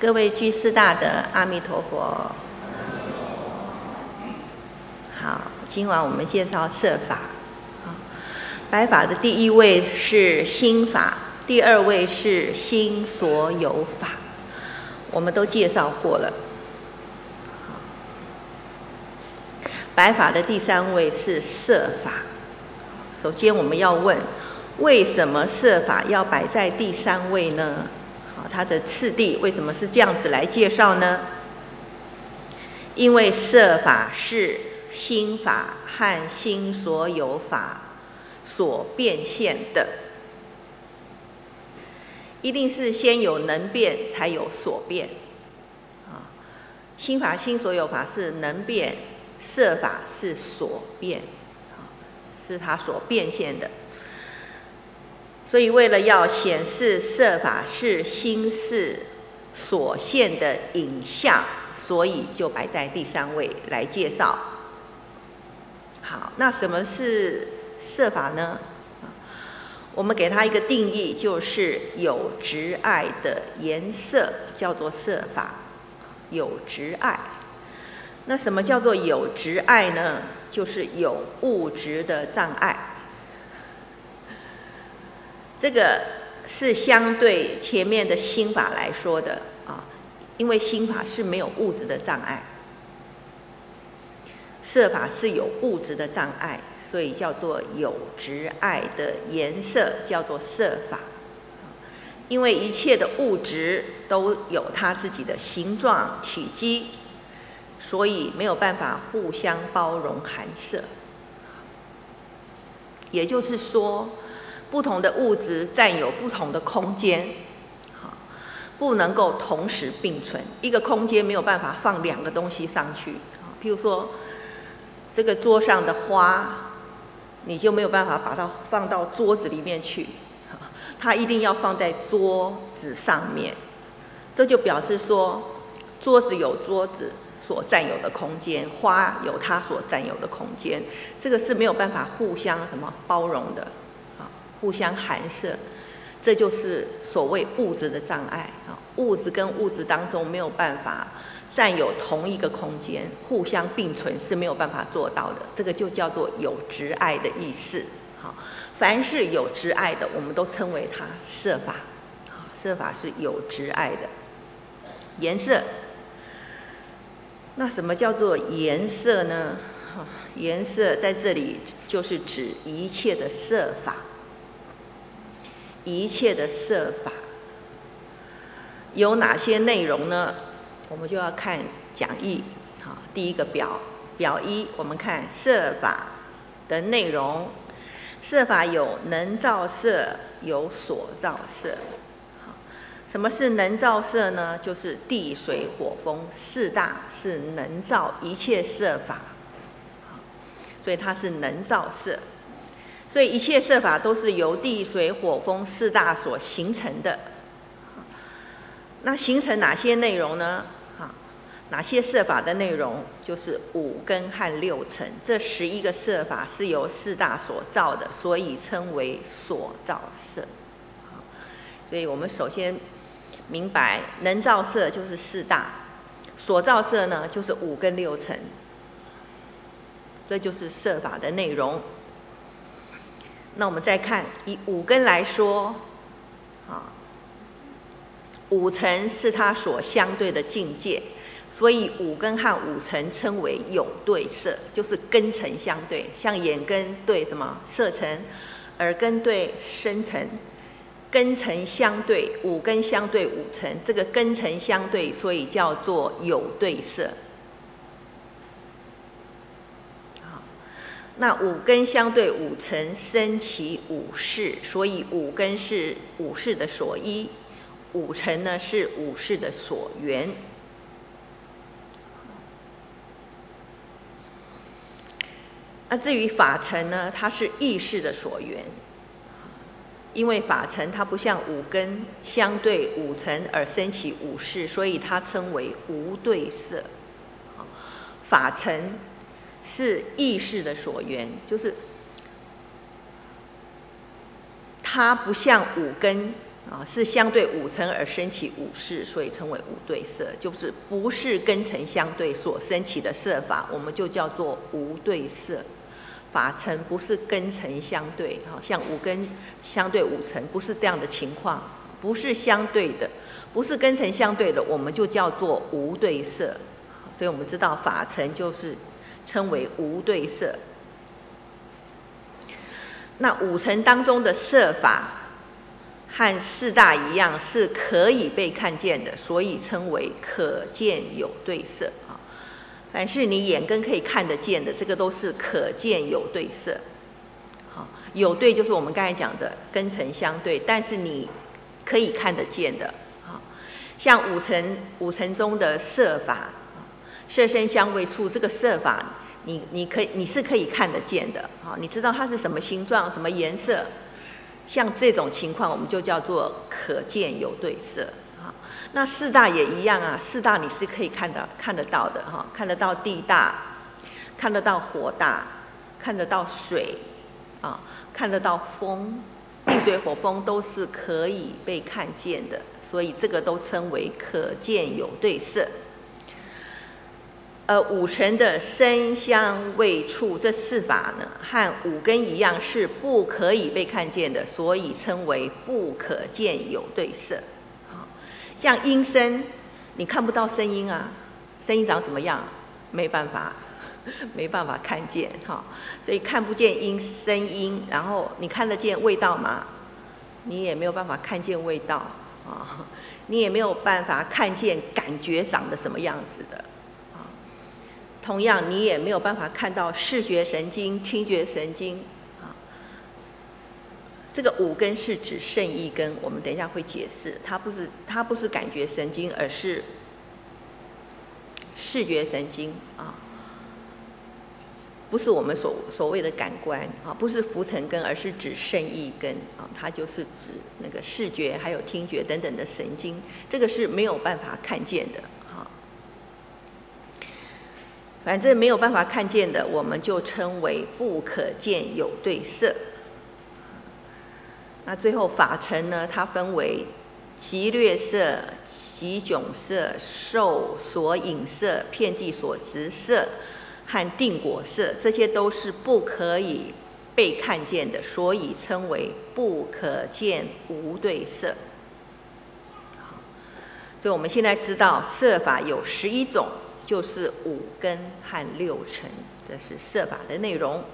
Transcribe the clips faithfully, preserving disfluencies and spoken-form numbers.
各位居士大德，阿弥陀佛。好，今晚我们介绍摄法。白法的第一位是心法，第二位是心所有法，我们都介绍过了。白法的第三位是摄法。首先我们要问，为什么摄法要摆在第三位呢？好，它的次第为什么是这样子来介绍呢？因为摄法是心法和心所有法所变现的，一定是先有能变才有所变。啊，心法心所有法是能变，摄法是所变，是它所变现的。所以为了要显示摄法是心事所现的影像，所以就摆在第三位来介绍。好，那什么是摄法呢？我们给它一个定义，就是有执爱的颜色叫做摄法。有执爱，那什么叫做有执爱呢？就是有物质的障碍。这个是相对前面的心法来说的啊，因为心法是没有物质的障碍，摄法是有物质的障碍，所以叫做有执爱的颜色叫做摄法。因为一切的物质都有它自己的形状体积，所以没有办法互相包容含摄。也就是说，不同的物质占有不同的空间，不能够同时并存。一个空间没有办法放两个东西上去。譬如说，这个桌上的花，你就没有办法把它放到桌子里面去，它一定要放在桌子上面。这就表示说，桌子有桌子所占有的空间，花有它所占有的空间，这个是没有办法互相什么包容的。互相含摄，这就是所谓物质的障碍啊！物质跟物质当中没有办法占有同一个空间，互相并存是没有办法做到的。这个就叫做有执爱的意思。好，凡是有执爱的，我们都称为它摄法。摄法是有执爱的颜色。那什么叫做颜色呢？颜色在这里就是指一切的摄法。一切的摄法有哪些内容呢？我们就要看讲义。好，第一个表表一，我们看摄法的内容。摄法有能造摄，有所造摄。好，什么是能造摄呢？就是地水火风四大是能造一切摄法，所以它是能造摄。所以一切摄法都是由地水火风四大所形成的。那形成哪些内容呢？哪些摄法的内容？就是五根和六尘，这十一个摄法是由四大所造的，所以称为所造摄。所以我们首先明白，能造摄就是四大，所造摄呢就是五根六尘，这就是摄法的内容。那我们再看，以五根来说，啊，五尘是它所相对的境界，所以五根和五尘称为有对摄，就是根尘相对。像眼根对什么？色尘，耳根对声尘，根尘相对，五根相对五尘，这个根尘相对，所以叫做有对摄。那五根相对五尘，生起五事，所以五根是五事的所依，五尘呢是五事的所缘。那至于法尘呢，它是意识的所缘，因为法尘它不像五根相对五尘而生起五事，所以它称为无对摄。法尘是意识的所缘，就是它不像五根啊，是相对五尘而生起五识，所以称为无对色。就是不是根尘相对所生起的色法，我们就叫做无对色。法尘不是根尘相对，像五根相对五尘，不是这样的情况，不是相对的，不是根尘相对的，我们就叫做无对色。所以我们知道法尘就是称为无对色。那五尘当中的色法和四大一样，是可以被看见的，所以称为可见有对色。凡是你眼根可以看得见的，这个都是可见有对色。好，有对就是我们刚才讲的根尘相对，但是你可以看得见的。好，像五尘五尘中的色法，色声香味触，这个色法你你可以你是可以看得见的。好，你知道它是什么形状、什么颜色，像这种情况我们就叫做可见有对色。那四大也一样啊，四大你是可以看到看得到的哈，看得到地大，看得到火大，看得到水啊，看得到风，地水火风都是可以被看见的，所以这个都称为可见有对色。而五尘的声香味触这四法呢，和五根一样是不可以被看见的，所以称为不可见有对色。像音声，你看不到声音啊，声音长怎么样？没办法，没办法看见哈，所以看不见音声音，然后你看得见味道吗？你也没有办法看见味道啊，你也没有办法看见感觉长得什么样子的啊。同样，你也没有办法看到视觉神经、听觉神经。这个五根是指胜意根，我们等一下会解释，它不是它不是感觉神经，而是视觉神经啊，不是我们所所谓的感官啊，不是浮尘根，而是指胜意根啊，它就是指那个视觉还有听觉等等的神经，这个是没有办法看见的啊。反正没有办法看见的，我们就称为不可见有对色。那最后法尘呢，它分为极略色、极迥色、受所引色、遍计所执色和定果色，这些都是不可以被看见的，所以称为不可见无对色。所以我们现在知道色法有十一种，就是五根和六尘，这是色法的内容。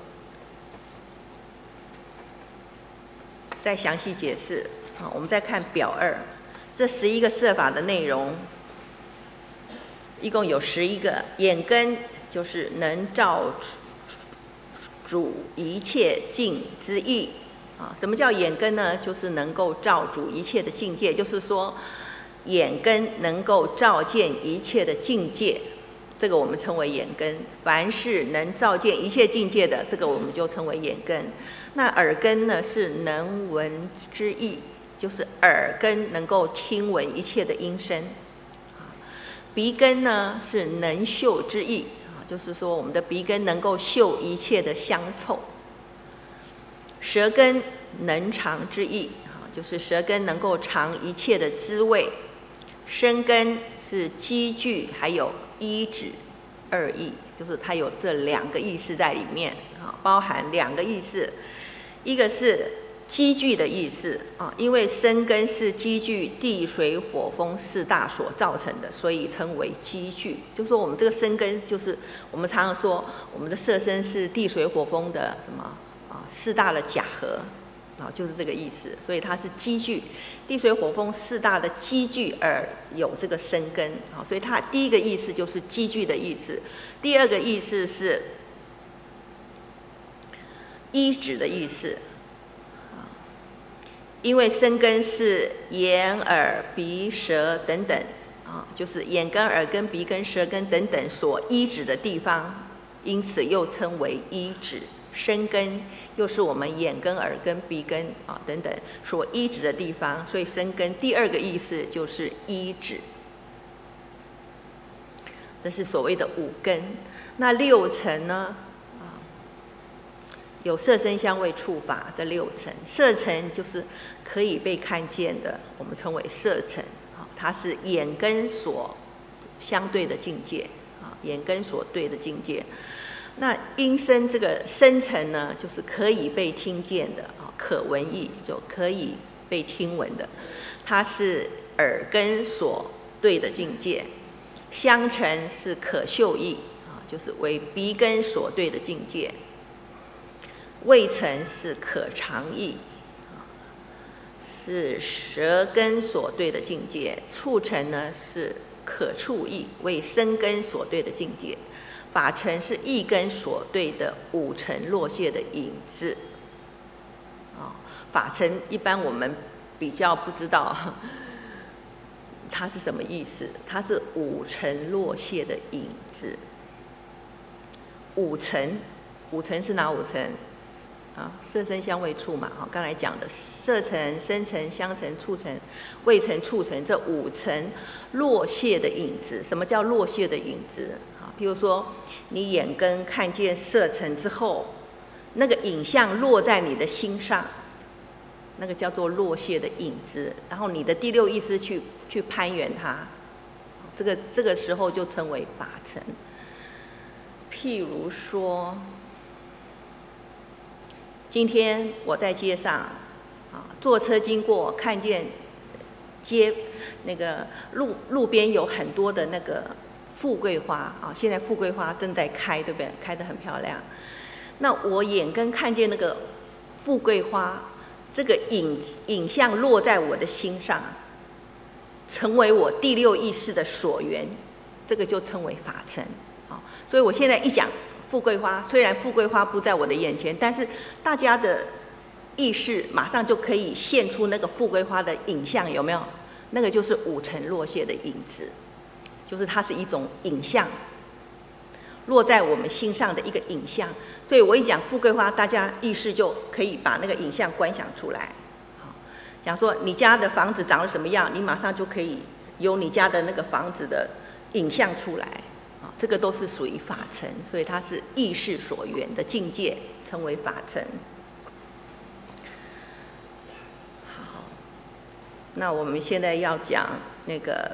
再详细解释。好，我们再看表二，这十一个色法的内容，一共有十一个。眼根就是能照主一切境之意啊。什么叫眼根呢？就是能够照主一切的境界，就是说眼根能够照见一切的境界，这个我们称为眼根。凡是能照见一切境界的，这个我们就称为眼根。那耳根呢，是能闻之意，就是耳根能够听闻一切的音声。鼻根呢，是能嗅之意，就是说我们的鼻根能够嗅一切的香臭。舌根能尝之意，就是舌根能够尝一切的滋味。身根是积聚还有依止二意，就是它有这两个意思在里面，包含两个意思。一个是积聚的意思啊，因为身根是积聚地水火风四大所造成的，所以称为积聚。就说我们这个身根，就是我们常常说我们的色身是地水火风的什么啊四大的假合啊，就是这个意思。所以它是积聚地水火风四大的积聚而有这个身根啊，所以它第一个意思就是积聚的意思，第二个意思是依止的意思，因为身根是眼、耳、鼻、舌等等啊，就是眼根、耳根、鼻根、舌根等等所依止的地方，因此又称为依止。身根又是我们眼根、耳根、鼻根啊等等所依止的地方，所以身根第二个意思就是依止。这是所谓的五根。那六尘呢？ 有色声香味触法这六尘，色尘就是可以被看见的，我们称为色尘，它是眼根所相对的境界，眼根所对的境界。那音声这个声尘呢，就是可以被听见的，可闻义，就可以被听闻的，它是耳根所对的境界。香尘是可嗅义，就是为鼻根所对的境界。味尘是可尝义，是舌根所对的境界。触尘呢是可触义，为身根所对的境界。法尘是意根所对的五尘落谢的影子。哦，法尘一般我们比较不知道它是什么意思，它是五尘落谢的影子。五尘，五尘是哪五尘？啊，色声香味触嘛，哈，刚才讲的色尘、声尘、香尘、触尘、味尘、触尘这五尘落谢的影子。什么叫落谢的影子？啊，譬如说你眼根看见色尘之后，那个影像落在你的心上，那个叫做落谢的影子，然后你的第六意识去去攀缘它，这个这个时候就称为法尘。譬如说，今天我在街上啊，坐车经过，看见街那个路路边有很多的那个富贵花啊，现在富贵花正在开，对不对？开得很漂亮。那我眼根看见那个富贵花，这个影影像落在我的心上，成为我第六意识的所缘，这个就称为法尘啊。所以我现在一讲富贵花，虽然富贵花不在我的眼前，但是大家的意识马上就可以现出那个富贵花的影像，有没有？那个就是五尘落谢的影子，就是它是一种影像，落在我们心上的一个影像。所以我一讲富贵花，大家意识就可以把那个影像观想出来。好，讲说你家的房子长得什么样，你马上就可以有你家的那个房子的影像出来。这个都是属于法尘，所以它是意识所缘的境界，称为法尘。好，那我们现在要讲那个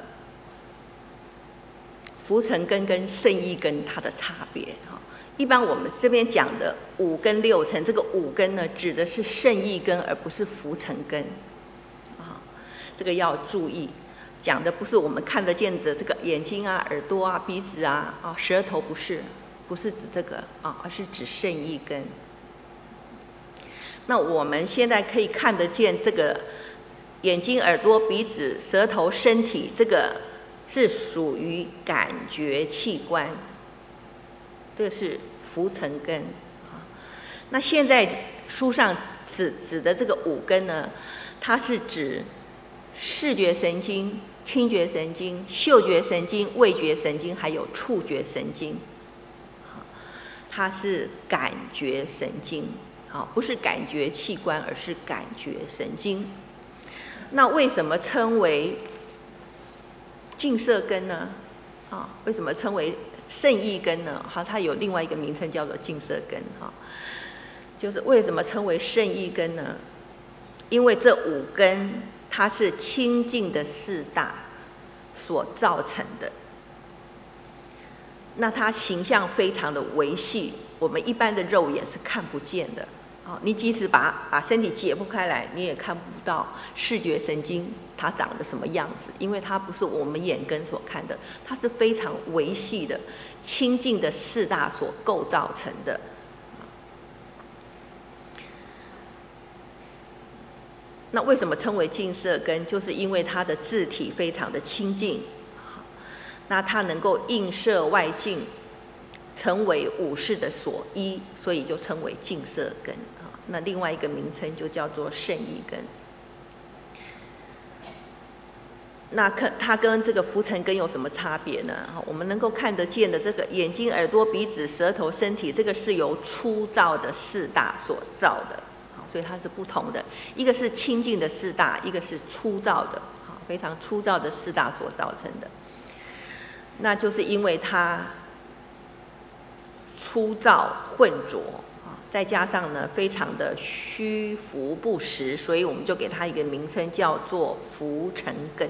浮尘根跟胜义根它的差别。一般我们这边讲的五根六尘，这个五根呢指的是胜义根，而不是浮尘根。啊，这个要注意。讲的不是我们看得见的这个眼睛啊、耳朵啊、鼻子啊、啊舌头，不是，不是指这个啊，而是指胜义根。那我们现在可以看得见这个眼睛、耳朵、鼻子、舌头、身体，这个是属于感觉器官，这是浮尘根啊。那现在书上指指的这个五根呢，它是指视觉神经、听觉神经、嗅觉神经、味觉神经，还有触觉神经。它是感觉神经，不是感觉器官，而是感觉神经。那为什么称为净色根呢？啊，为什么称为胜义根呢？好，它有另外一个名称叫做净色根。哈，就是为什么称为胜义根呢？因为这五根它是清净的四大所造成的，那它形象非常的微细，我们一般的肉眼是看不见的。哦，你即使把把身体解剖开来，你也看不到视觉神经它长得什么样子，因为它不是我们眼根所看的，它是非常微细的、清净的四大所构造成的。那为什么称为净色根？就是因为它的质体非常的清净，那它能够映射外境，成为五识的所依，所以就称为净色根。那另外一个名称就叫做胜义根。那它跟这个浮尘根有什么差别呢？我们能够看得见的这个眼睛、耳朵、鼻子、舌头、身体，这个是由粗糙的四大所造的。所以它是不同的，一个是清净的四大，一个是粗糙的，非常粗糙的四大所造成的。那就是因为它粗糙混浊， 再加上呢非常的虚浮不实，所以我们就给它一个名称叫做浮尘根。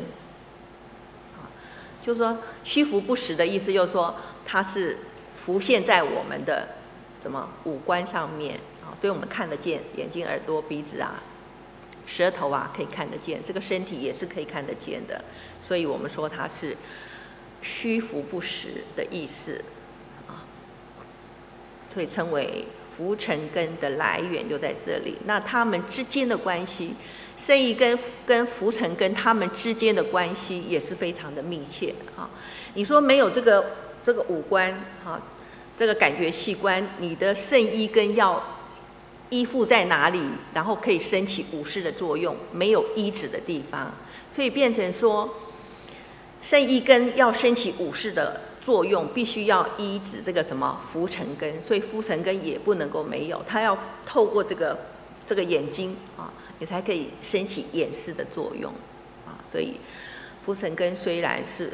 就是说虚浮不实的意思，就是说它是浮现在我们的什么五官上面啊，所以我们看得见眼睛、耳朵、鼻子啊、舌头啊，可以看得见，这个身体也是可以看得见的，所以我们说它是虚浮不实的意思啊，所以称为浮尘根的来源就在这里。那它们之间的关系，圣意根跟浮尘根它们之间的关系也是非常的密切啊。你说没有这个这个五官啊，这个感觉器官，你的圣意根要依附在哪里，然后可以升起五识的作用？没有依止的地方，所以变成说，圣意根要升起五识的作用，必须要依止这个什么浮尘根，所以浮尘根也不能够没有，它要透过这个这个眼睛啊，你才可以升起眼识的作用啊。所以浮尘根虽然是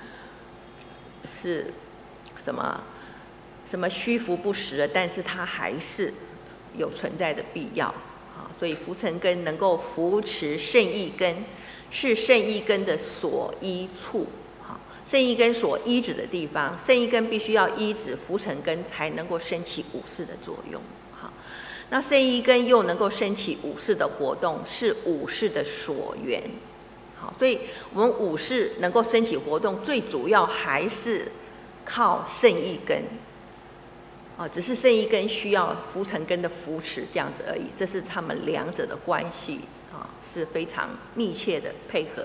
是什么什么虚浮不实的，但是它还是有存在的必要啊。所以浮尘根能够扶持圣意根，是圣意根的所依处。好，圣意根所依止的地方，圣意根必须要依止浮尘根，才能够升起五识的作用。好，那圣意根又能够升起五识的活动，是五识的所缘。好，所以我们五识能够升起活动，最主要还是靠圣意根。哦，只是圣意根需要浮尘根的扶持这样子而已，这是他们两者的关系啊，是非常密切的配合。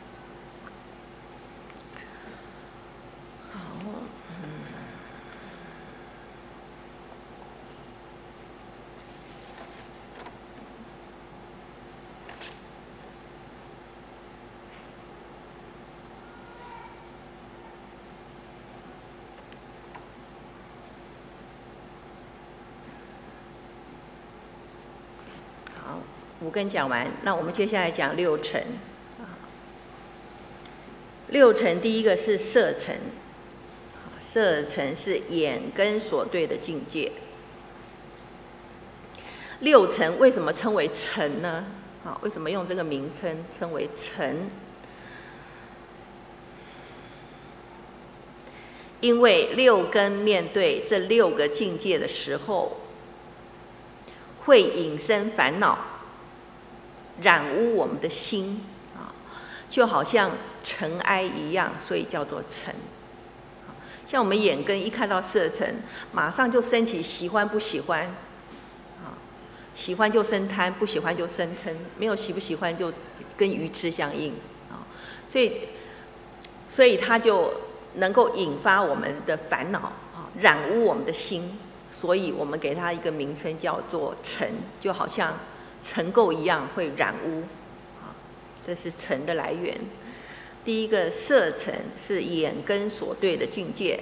好，嗯，五根讲完，那我们接下来讲六尘。六尘第一个是色尘，色尘是眼根所对的境界。六尘为什么称为尘呢？啊，为什么用这个名称称为尘？因为六根面对这六个境界的时候，会引生烦恼，染污我们的心啊，就好像尘埃一样，所以叫做尘。像我们眼根一看到色尘，马上就升起喜欢不喜欢啊，喜欢就生贪，不喜欢就生嗔，没有喜不喜欢就跟愚痴相应啊，所以所以它就能够引发我们的烦恼啊，染污我们的心，所以我们给它一个名称叫做尘，就好像尘垢一样会染污啊，这是尘的来源。第一个色尘是眼根所对的境界，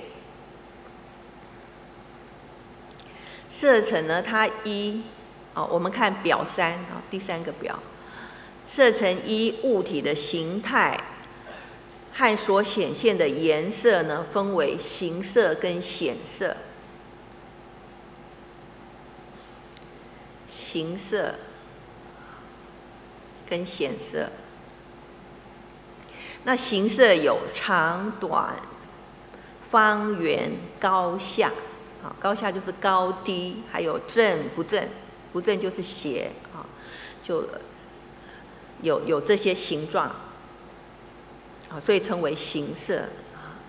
色尘呢，它依啊，我们看表三啊，第三个表，色尘依物体的形态和所显现的颜色呢，分为形色跟显色。形色跟显色，那形色有长短、方圆、高下啊，高下就是高低，还有正不正，不正就是斜啊，就有有这些形状啊，所以称为形色啊。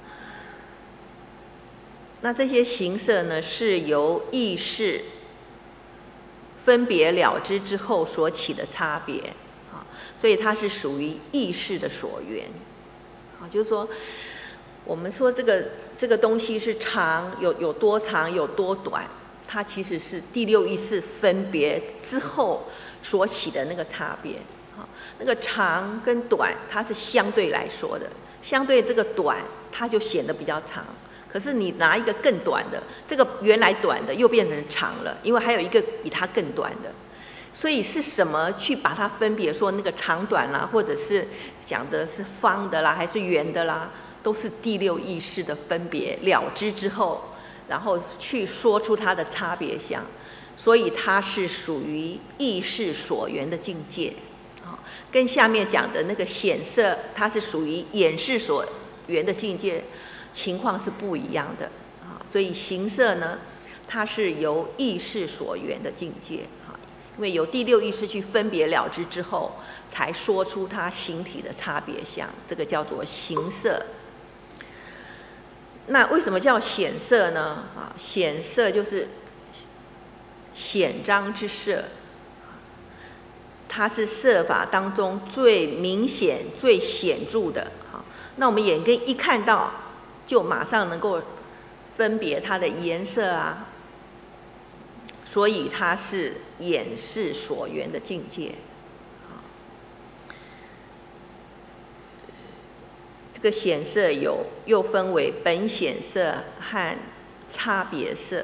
那这些形色呢，是由意识分别了知之后所起的差别啊，所以它是属于意识的所缘啊，就是说，我们说这个这个东西是长，有有多长，有多短，它其实是第六意识分别之后所起的那个差别啊。那个长跟短，它是相对来说的，相对这个短，它就显得比较长。可是你拿一个更短的，这个原来短的又变成长了，因为还有一个比它更短的，所以是什么去把它分别说那个长短啦，或者是讲的是方的啦，还是圆的啦，都是第六意识的分别了知之后，然后去说出它的差别相。 所以它是属于意识所缘的境界，啊，跟下面讲的那个显色，它是属于眼识所缘的境界，情况是不一样的啊。所以形色呢，它是由意识所缘的境界啊，因为由第六意识去分别了知之后，才说出它形体的差别相，这个叫做形色。那为什么叫显色呢？啊，显色就是显彰之色，它是色法当中最明显、最显著的。好，那我们眼根一看到，就马上能够分别它的颜色啊，所以它是眼识所缘的境界。这个显色有又分为本显色和差别色。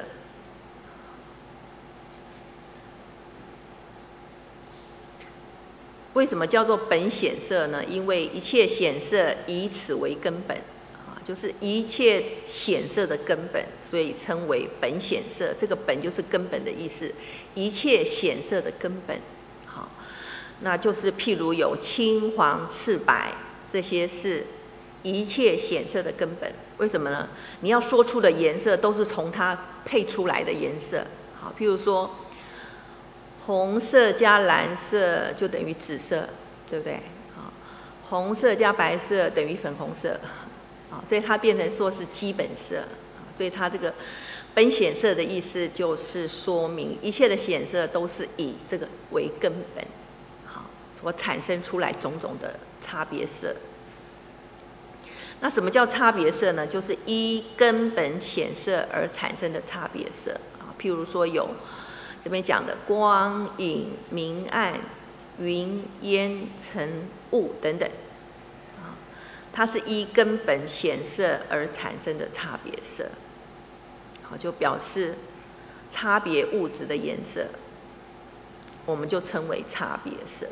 为什么叫做本显色呢？因为一切显色以此为根本啊，就是一切显色的根本，所以称为本显色。这个本就是根本的意思，一切显色的根本。好，那就是譬如有青黄赤白，这些是一切显色的根本。为什么呢？你要说出的颜色都是从它配出来的颜色。好，譬如说红色加蓝色就等于紫色，对不对？好，红色加白色等于粉红色，好，所以它变成说是基本色。所以它这个本显色的意思就是说明一切的显色都是以这个为根本，好，所产生出来种种的差别色。那什么叫差别色呢？就是依根本显色而产生的差别色啊。譬如说有这边讲的光、影、明暗、云、烟、尘、雾等等啊，它是依根本显色而产生的差别色，好，就表示差别物质的颜色，我们就称为差别色。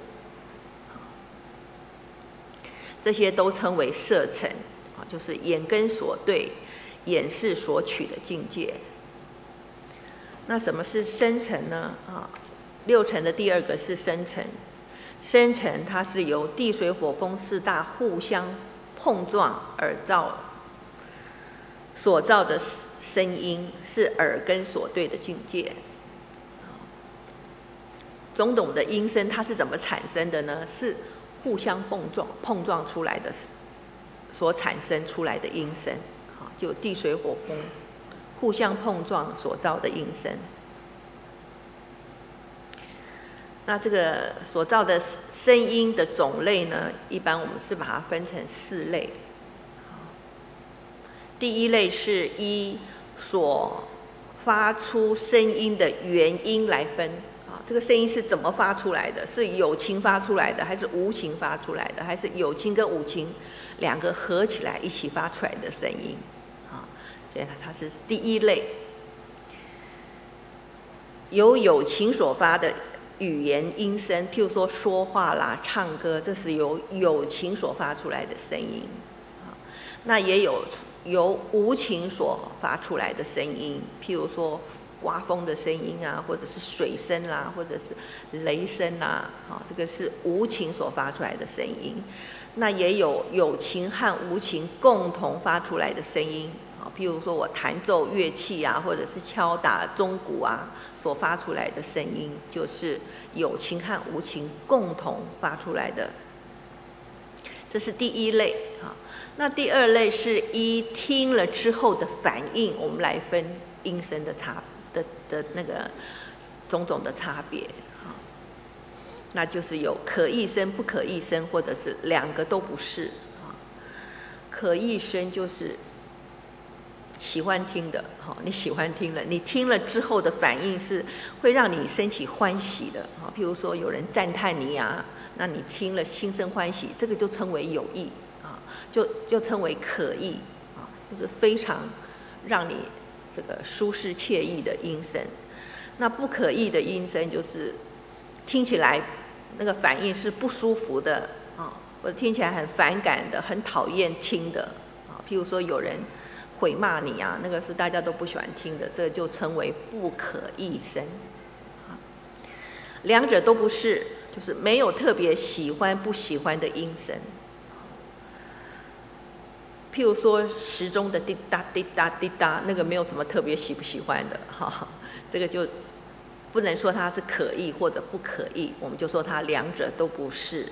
这些都称为色尘啊，就是眼根所对、眼识所取的境界。那什么是声尘呢？啊，六尘的第二个是声尘。声尘它是由地水火风四大互相碰撞而造所造的声音，是耳根所对的境界。种种的音声它是怎么产生的呢？是互相碰撞碰撞出来的，所产生出来的音声，好，就地水火风互相碰撞所造的音声。那这个所造的声音的种类呢，一般我们是把它分成四类。第一类是依所发出声音的原因来分啊，这个声音是怎么发出来的？是有情发出来的，还是无情发出来的？还是有情跟无情两个合起来一起发出来的声音？啊，所以它是第一类，由有情所发的语言音声，譬如说说话啦、唱歌，这是由有情所发出来的声音。啊，那也有由无情所发出来的声音，譬如说刮风的声音啊，或者是水声啦、啊，或者是雷声啦、啊，好，这个是无情所发出来的声音。那也有有情和无情共同发出来的声音，好，譬如说我弹奏乐器啊，或者是敲打钟鼓啊，所发出来的声音，就是有情和无情共同发出来的。这是第一类啊。那第二类是依听了之后的反应，我们来分音声的差的的那个种种的差别啊。那就是有可意声、不可意声，或者是两个都不是啊。可意声就是喜欢听的，好，你喜欢听了，你听了之后的反应是会让你升起欢喜的啊。譬如说有人赞叹你啊，那你听了心生欢喜，这个就称为有意啊，就就称为可意啊，就是非常让你这个舒适惬意的音声。那不可意的音声就是听起来那个反应是不舒服的啊，或者听起来很反感的、很讨厌听的啊。譬如说有人毁骂你啊，那个是大家都不喜欢听的，这就称为不可意声两者都不是，就是没有特别喜欢不喜欢的音声。譬如说时钟的滴答滴答滴答，那个没有什么特别喜不喜欢的，哈，这个就不能说它是可意或者不可意，我们就说它两者都不是。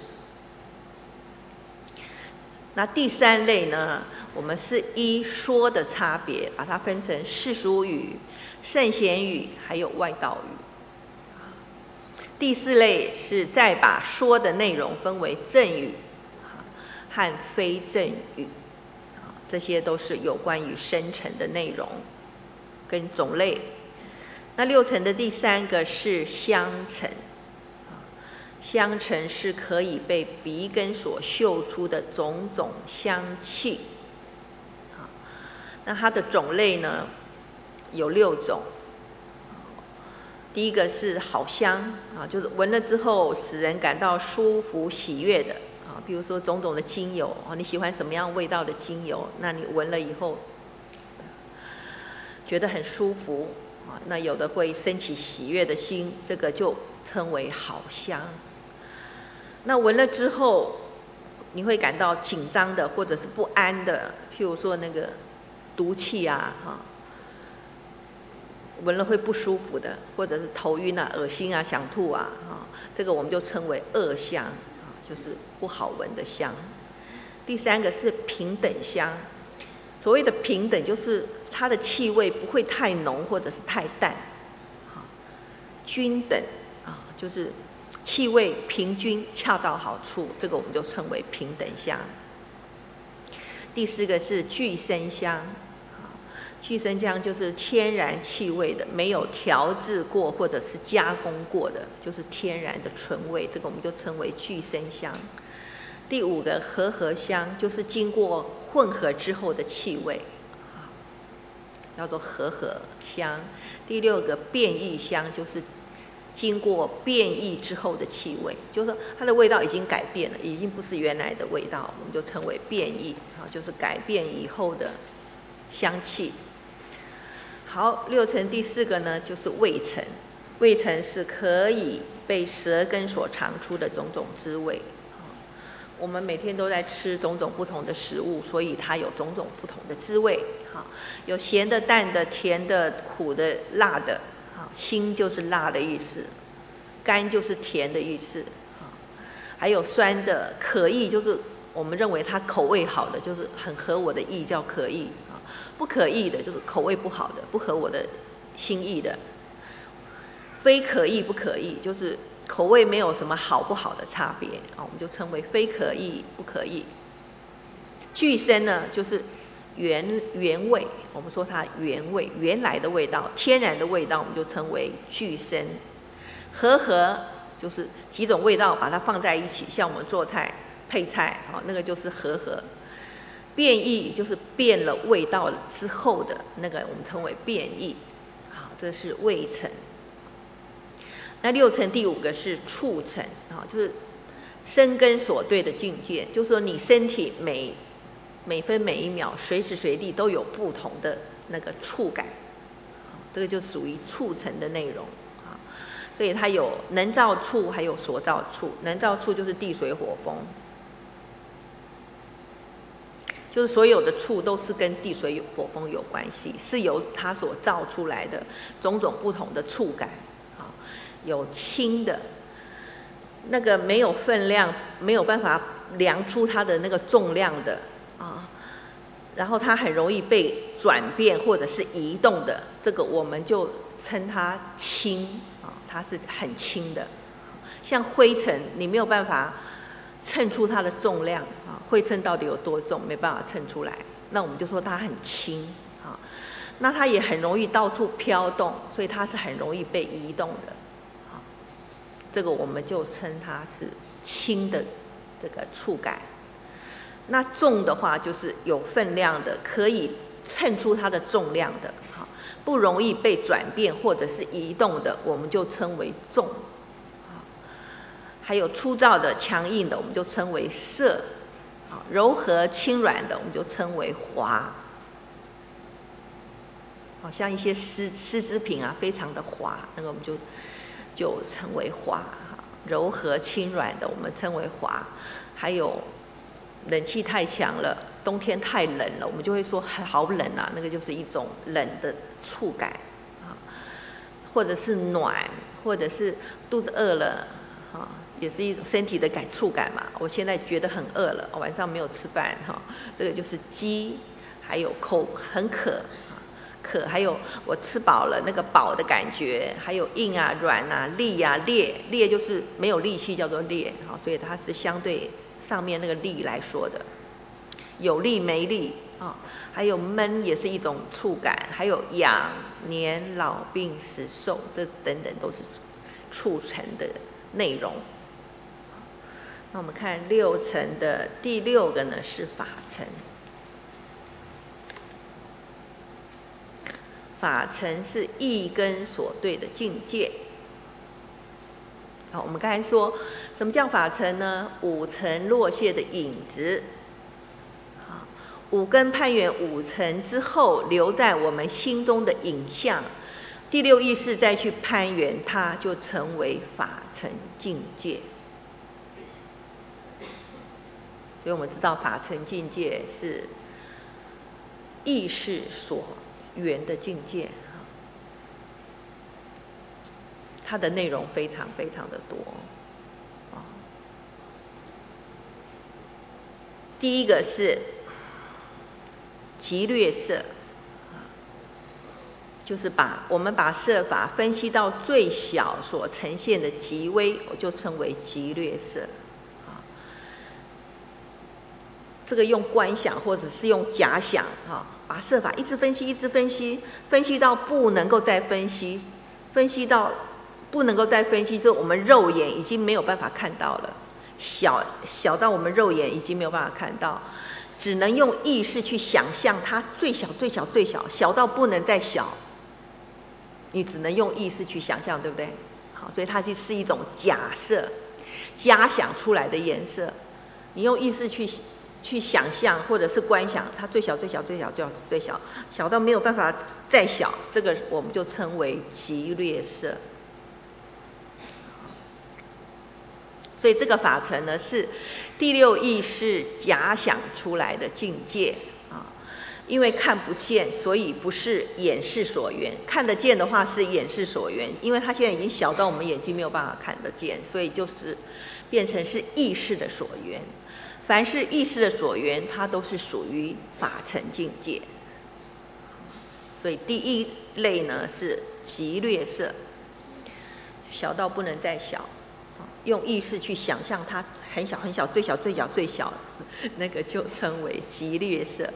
那第三类呢，我们是依说的差别，把它分成世俗语、圣贤语，还有外道语。第四类是再把说的内容分为正语和非正语，这些都是有关于生成的内容跟种类。那六尘的第三个是香尘。香尘是可以被鼻根所嗅出的种种香气，那它的种类呢有六种。第一个是好香啊，就是闻了之后使人感到舒服喜悦的啊，比如说种种的精油啊，你喜欢什么样味道的精油，那你闻了以后觉得很舒服啊，那有的会升起喜悦的心，这个就称为好香。那闻了之后你会感到紧张的或者是不安的，譬如说那个毒气啊，哈，闻了会不舒服的，或者是头晕啊、恶心啊、想吐啊，哈，这个我们就称为恶香啊，就是不好闻的香。第三个是平等香，所谓的平等就是它的气味不会太浓或者是太淡，啊，均等啊，就是气味平均恰到好处，这个我们就称为平等香。第四个是具生香，具生香就是天然气味的，没有调制过或者是加工过的，就是天然的纯味，这个我们就称为具生香。第五个和合香就是经过混合之后的气味，叫做和合香。第六个变异香就是经过变异之后的气味，就是说它的味道已经改变了，已经不是原来的味道，我们就称为变异啊，就是改变以后的香气。好，六尘第四个呢，就是味尘。味尘是可以被舌根所尝出的种种滋味。我们每天都在吃种种不同的食物，所以它有种种不同的滋味。好，有咸的、淡的、甜的、苦的、辣的。辛就是辣的意思，甘就是甜的意思，还有酸的，可意就是我们认为它口味好的，就是很合我的意叫可意，不可意的就是口味不好的，不合我的心意的。非可意不可意就是口味没有什么好不好的差别，我们就称为非可意不可意。具生呢就是原原味，我们说它原味，原来的味道，天然的味道，我们就称为具生。和合就是几种味道把它放在一起，像我们做菜配菜，好，那个就是和合。变异就是变了味道之后的那个，我们称为变异。好，这是味尘。那六尘第五个是触尘，啊，就是身根所对的境界，就是说你身体每每分每一秒随时随地都有不同的那个触感，这个就属于触尘的内容啊。所以它有能造触还有所造触，能造触就是地水火风，就是所有的触都是跟地水火风有关系，是由它所造出来的种种不同的触感啊。有轻的那个没有分量，没有办法量出它的那个重量的啊，然后它很容易被转变或者是移动的，这个我们就称它轻啊，它是很轻的。像灰尘，你没有办法称出它的重量啊，灰尘到底有多重，没办法称出来，那我们就说它很轻啊。那它也很容易到处飘动，所以它是很容易被移动的啊。这个我们就称它是轻的这个触感。那重的话就是有分量的，可以称出它的重量的，好，不容易被转变或者是移动的，我们就称为重。还有粗糙的、强硬的，我们就称为涩；柔和轻软的，我们就称为滑。好像一些丝丝织品啊，非常的滑，那个我们就就称为华，柔和轻软的我们称为华。还有冷气太强了，冬天太冷了，我们就会说好冷啊，那个就是一种冷的触感啊。或者是暖，或者是肚子饿了啊，也是一种身体的感触感嘛。我现在觉得很饿了，晚上没有吃饭哈，这个就是饥。还有口很渴，渴，还有我吃饱了那个饱的感觉，还有硬啊、软啊、力啊、烈，烈就是没有力气叫做烈，好，所以它是相对上面那个力来说的，有力没力啊，还有闷也是一种触感，还有养、年、老、病、死、寿，这等等都是促成的内容。那我们看六层的第六个呢是法层。法层是意根所对的境界。好，我们刚才说什么叫法层呢？五层落谢的影子，好，五根攀缘五层之后留在我们心中的影像，第六意识再去攀缘它，就成为法层境界。所以我们知道法层境界是意识所缘的境界，它的内容非常非常的多。第一个是极略色，就是把我们把色法分析到最小所呈现的极微，我就称为极略色。这个用观想或者是用假想哈，把色法一直分析，一直分析，分析到不能够再分析，分析到不能够再分析，就我们肉眼已经没有办法看到了，小小到我们肉眼已经没有办法看到，只能用意识去想象它最小、最小、最小，小到不能再小。你只能用意识去想象，对不对？好，所以它是一种假设、假想出来的颜色。你用意识去。去想象或者是观想，它最小最小最小最小最小，小到没有办法再小，这个我们就称为极略色。所以这个法层呢是第六意识假想出来的境界啊，因为看不见，所以不是眼识所缘；看得见的话是眼识所缘，因为它现在已经小到我们眼睛没有办法看得见，所以就是变成是意识的所缘。凡是意识的所缘，它都是属于法层境界。所以第一类呢是极略色，小到不能再小，用意识去想象它很小很小，最小最小最小，那个就称为极略色。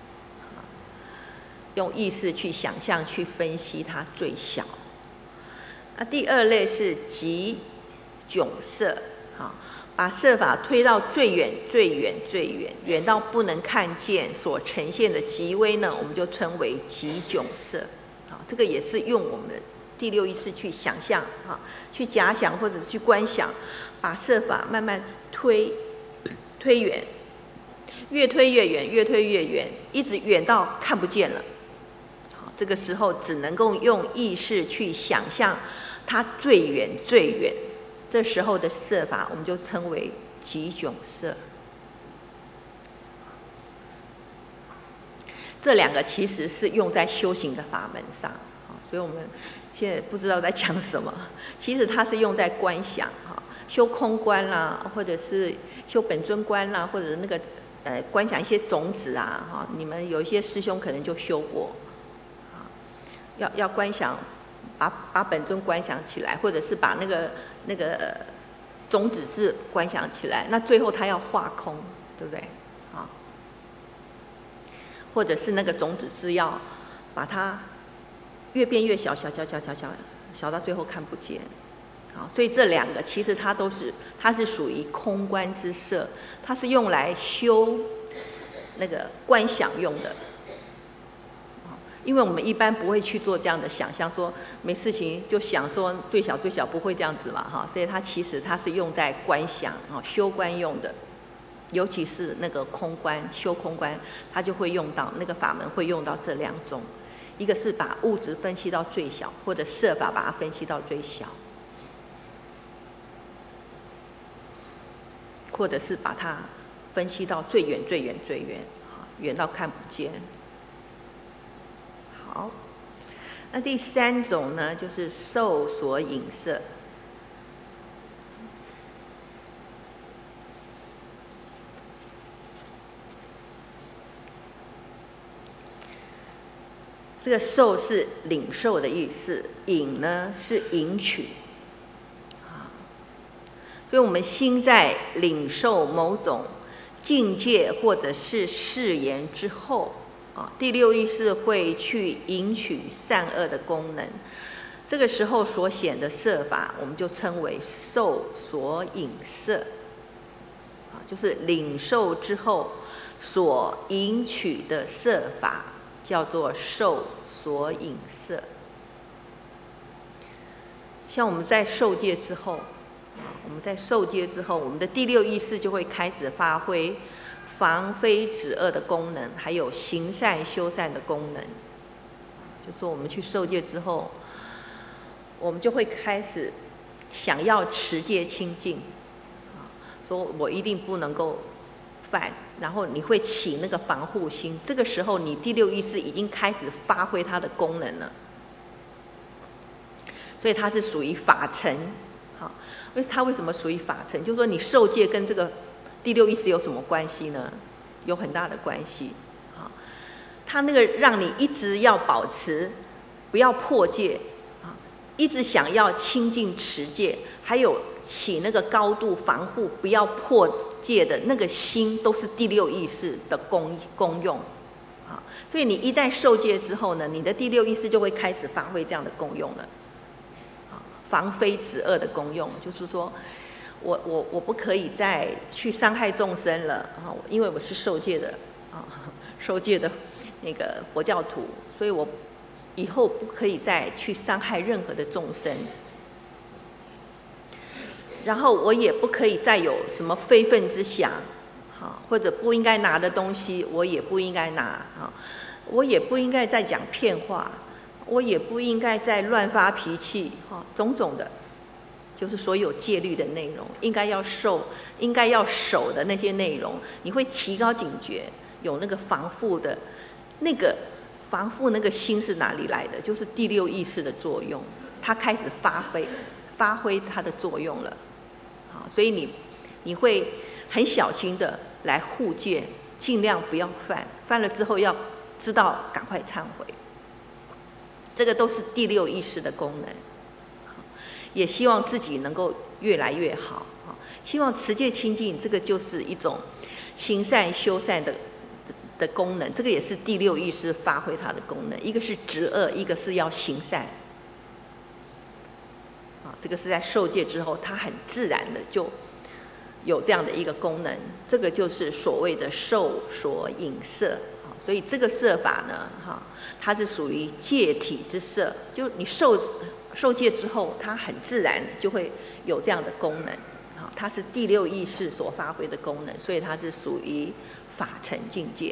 用意识去想象去分析它最小。那第二类是极迥色，好。把色法推到最远、最远、最远，远到不能看见所呈现的极微呢，我们就称为极迥色。啊，这个也是用我们的第六意识去想象，啊，去假想或者是去观想，把色法慢慢推推远，越推越远，越推越远，一直远到看不见了。好，这个时候只能够用意识去想象它最远、最远。这时候的色法，我们就称为极迥色。这两个其实是用在修行的法门上，所以我们现在不知道在讲什么。其实它是用在观想，哈，修空观啦，或者是修本尊观啦，或者那个呃观想一些种子啊，哈，你们有一些师兄可能就修过，啊，要要观想。把把本尊观想起来，或者是把那个那个种子是观想起来，那最后他要化空，对不对？啊，或者是那个种子是要把它越变越小，小小小小小小到最后看不见。好，所以这两个其实它都是它是属于空观之色，它是用来修那个观想用的。因为我们一般不会去做这样的想象，说没事情就想说最小最小，不会这样子嘛，哈，所以它其实它是用在观想啊修观用的，尤其是那个空观修空观，它就会用到那个法门会用到这两种，一个是把物质分析到最小，或者色法把它分析到最小。 或者是把它分析到最远最远最远，远到看不见。好，那第三种呢，就是受所影色。这个受是领受的意思，引呢是引取，啊，所以我们心在领受某种境界或者是誓言之后，啊，第六意识会去引取善恶的功能，这个时候所显的色法，我们就称为受所引色，啊，就是领受之后所引取的色法，叫做受所引色。像我们在受戒之后，我们在受戒之后，我们的第六意识就会开始发挥防非止恶的功能，还有行善修善的功能。就是我们去受戒之后，我们就会开始想要持戒清净，说我一定不能够犯，然后你会起那个防护心，这个时候你第六意识已经开始发挥它的功能了，所以它是属于法尘。好，因为它为什么属于法尘？就是说你受戒跟这个第六意识有什么关系呢？有很大的关系。好，它那个让你一直要保持，不要破戒，啊，一直想要清净持戒，还有起那个高度防护，不要破戒的那个心，都是第六意识的功功用。啊，所以你一旦受戒之后呢，你的第六意识就会开始发挥这样的功用了。防非止恶的功用，就是说我我我不可以再去伤害众生了啊，因为我是受戒的啊，受戒的那个佛教徒，所以我以后不可以再去伤害任何的众生，然后我也不可以再有什么非分之想，好，或者不应该拿的东西我也不应该拿啊，我也不应该再讲骗话，我也不应该再乱发脾气，哈，种种的，就是所有戒律的内容，应该要受、应该要守的那些内容，你会提高警觉，有那个防护的，那个防护那个心是哪里来的？就是第六意识的作用，它开始发挥发挥它的作用了，好，所以你你会很小心的来护戒，尽量不要犯，犯了之后要知道赶快忏悔。这个都是第六意识的功能，也希望自己能够越来越好，希望持戒清净，这个就是一种行善修善的的功能，这个也是第六意识发挥它的功能，一个是止恶，一个是要行善，啊，这个是在受戒之后，它很自然的就有这样的一个功能，这个就是所谓的受所引色。所以这个色法呢，哈，它是属于戒体之色，就你受受戒之后，它很自然就会有这样的功能，啊，它是第六意识所发挥的功能，所以它是属于法尘境界。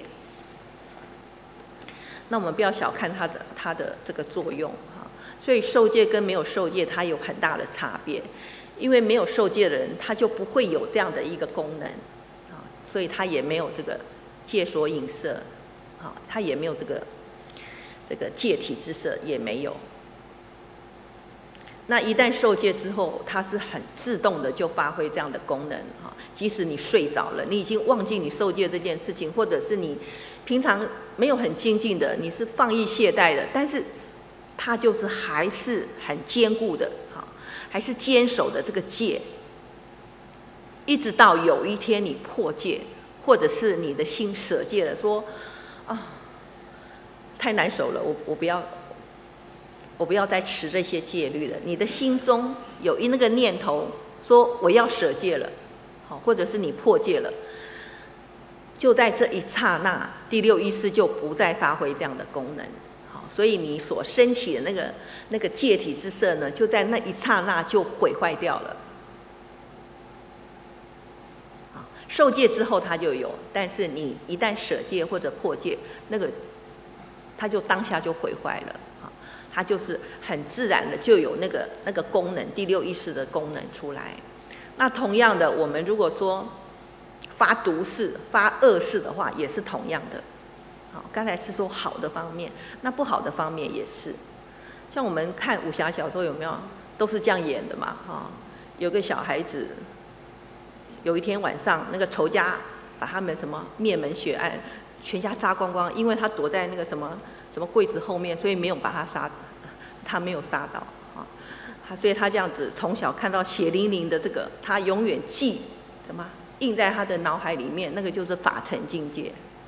那我们不要小看它的它的这个作用，哈，所以受戒跟没有受戒它有很大的差别，因为没有受戒的人他就不会有这样的一个功能，啊，所以他也没有这个戒所引色。好，他也没有这个这个戒体之色，也没有。那一旦受戒之后，它是很自动的就发挥这样的功能哈。即使你睡着了，你已经忘记你受戒这件事情，或者是你平常没有很精进的，你是放逸懈怠的，但是它就是还是很坚固的，哈，还是坚守的这个戒，一直到有一天你破戒，或者是你的心舍戒了，说。啊，太难受了，我我不要，我不要再持这些戒律了。你的心中有一那个念头，说我要舍戒了，好，或者是你破戒了，就在这一刹那，第六意识就不再发挥这样的功能，好，所以你所升起的那个那个戒体之色呢，就在那一刹那就毁坏掉了。受戒之后它就有，但是你一旦舍戒或者破戒，那个它就当下就毁坏了啊，它就是很自然的就有那个那个功能，第六意识的功能出来。那同样的，我们如果说发毒誓、发恶誓的话，也是同样的。好，刚才是说好的方面，那不好的方面也是。像我们看武侠小说有没有，都是这样演的嘛？哈，有个小孩子，有一天晚上，那个仇家把他们什么灭门血案，全家杀光光，因为他躲在那个什么什么柜子后面，所以没有把他杀，他没有杀到啊。他所以他这样子从小看到血淋淋的这个，他永远记什么印在他的脑海里面，那个就是法尘境界。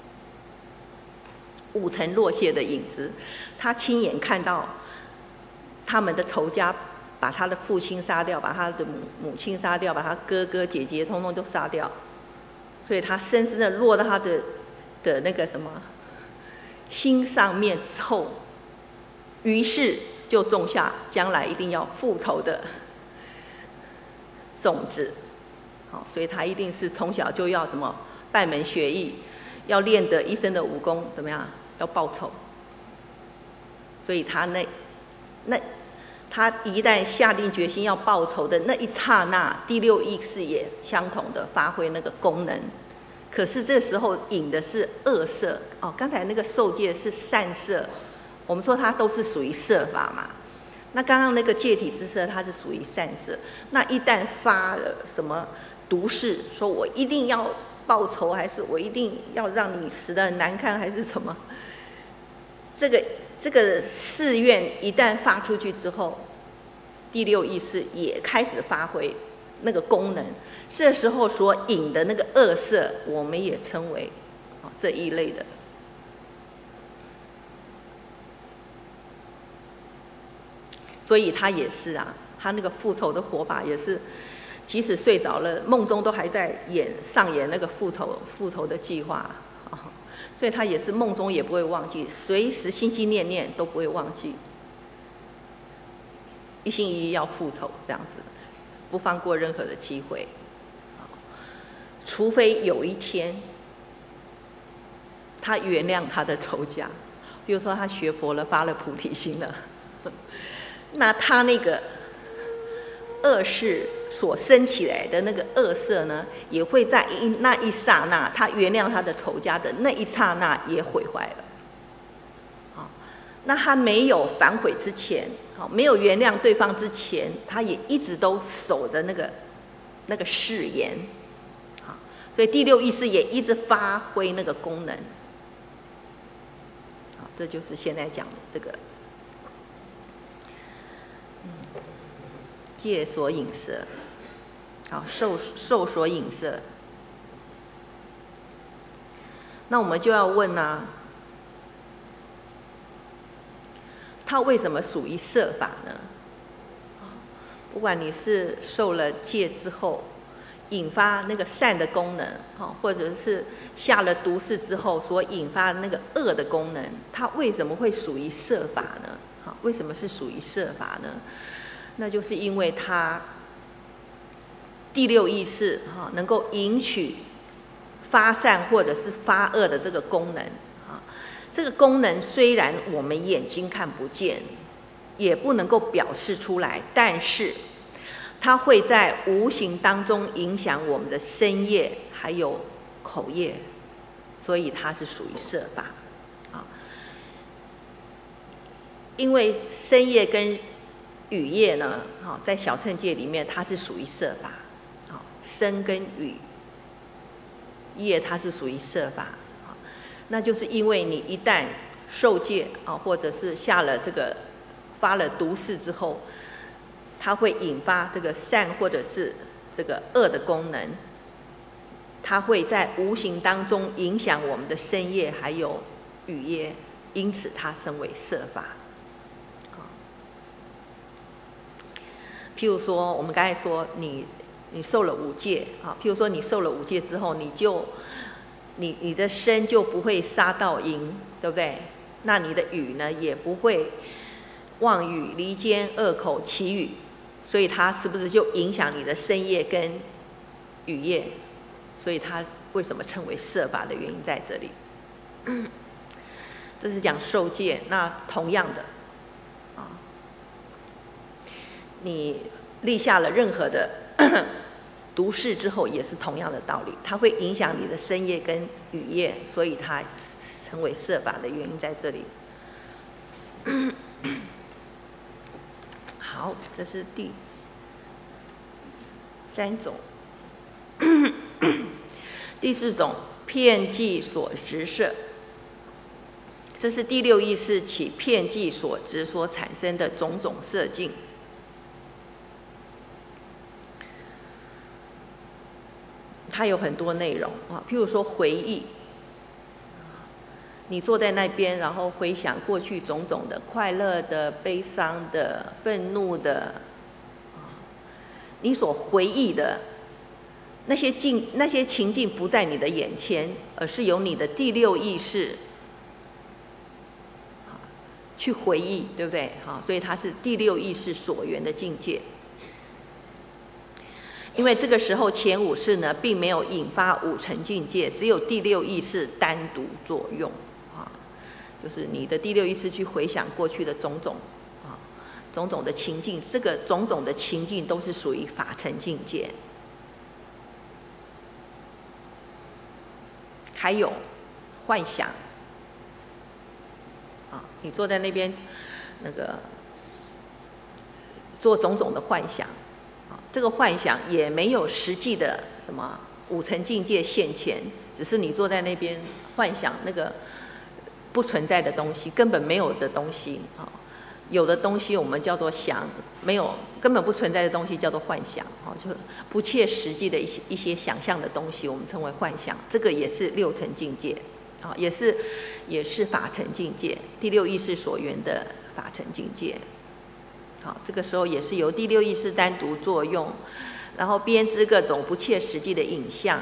五尘落谢的影子，他亲眼看到他们的仇家把他的父亲杀掉，把他的母母亲杀掉，把他哥哥姐姐通通都杀掉，所以他深深的落到他的的那个什么心上面之后，于是就种下将来一定要复仇的种子。好，所以他一定是从小就要什么拜门学艺，要练得一身的武功，怎么样？要报仇。所以他那那他一旦下定决心要报仇的那一刹那，第六意识也相同的发挥那个功能。可是这时候引的是恶色哦，刚才那个受戒是善色，我们说它都是属于色法嘛。那刚刚那个戒体之色，它是属于善色。那一旦发了什么毒誓，说我一定要报仇，还是我一定要让你死得很难看，还是什么？这个这个誓愿一旦发出去之后，第六意识也开始发挥那个功能。这时候所引的那个恶色，我们也称为哦这一类的。所以他也是啊，他那个复仇的活法也是，即使睡着了，梦中都还在演上演那个复仇复仇的计划啊。所以他也是梦中也不会忘记，随时心心念念都不会忘记，一心一意要复仇，这样子不放过任何的机会。除非有一天他原谅他的仇家，比如说他学佛了，发了菩提心了，那他那个恶事所生起来的那个恶色呢，也会在一那一刹那，他原谅他的仇家的那一刹那也毁坏了。好，那他没有反悔之前，好，没有原谅对方之前，他也一直都守着那个那个誓言。好，所以第六意识也一直发挥那个功能。好，这就是现在讲的这个。戒所引色，好，受受所引色。那我们就要问啊，它为什么属于色法呢？不管你是受了戒之后，引发那个善的功能，或者是下了毒誓之后所引发的那个恶的功能，它为什么会属于色法呢？好，为什么是属于色法呢？那就是因为它第六意识哈能够引取发善或者是发恶的这个功能啊，这个功能虽然我们眼睛看不见，也不能够表示出来，但是它会在无形当中影响我们的身业还有口业，所以它是属于色法啊。因为身业跟语业呢，好，在小乘戒里面它是属于色法，好，身跟语业它是属于色法，好，那就是因为你一旦受戒啊，或者是下了这个发了毒誓之后，它会引发这个善或者是这个恶的功能，它会在无形当中影响我们的身业还有语业，因此它称为色法。譬如说，我们刚才说你你受了五戒啊，譬如说你受了五戒之后，你就你你的身就不会杀盗淫，对不对？那你的语呢，也不会妄语、离间、恶口、绮语，所以它是不是就影响你的身业跟语业？所以它为什么称为色法的原因在这里。这是讲受戒，那同样的啊。你立下了任何的读释之后也是同样的道理，它会影响你的身业跟语业，所以它成为色法的原因在这里。好，这是第三种。第四种，遍计所执色，这是第六意识起遍计所执所产生的种种色境。它有很多内容啊，譬如说回忆，你坐在那边，然后回想过去种种的快乐的、悲伤的、愤怒的，你所回忆的那些境、那些情境不在你的眼前，而是由你的第六意识去回忆，对不对？好，所以它是第六意识所缘的境界。因为这个时候前五识呢，并没有引发五尘境界，只有第六意识单独作用啊，就是你的第六意识去回想过去的种种啊，种种的情境，这个种种的情境都是属于法尘境界。还有幻想啊，你坐在那边那个做种种的幻想。这个幻想也没有实际的什么五尘境界现前，只是你坐在那边幻想那个不存在的东西，根本没有的东西啊。有的东西我们叫做想，没有根本不存在的东西叫做幻想啊，就不切实际的一些一些想象的东西，我们称为幻想。这个也是六尘境界啊，也是也是法尘境界，第六意识所缘的法尘境界。好，这个时候也是由第六意识单独作用，然后编织各种不切实际的影像。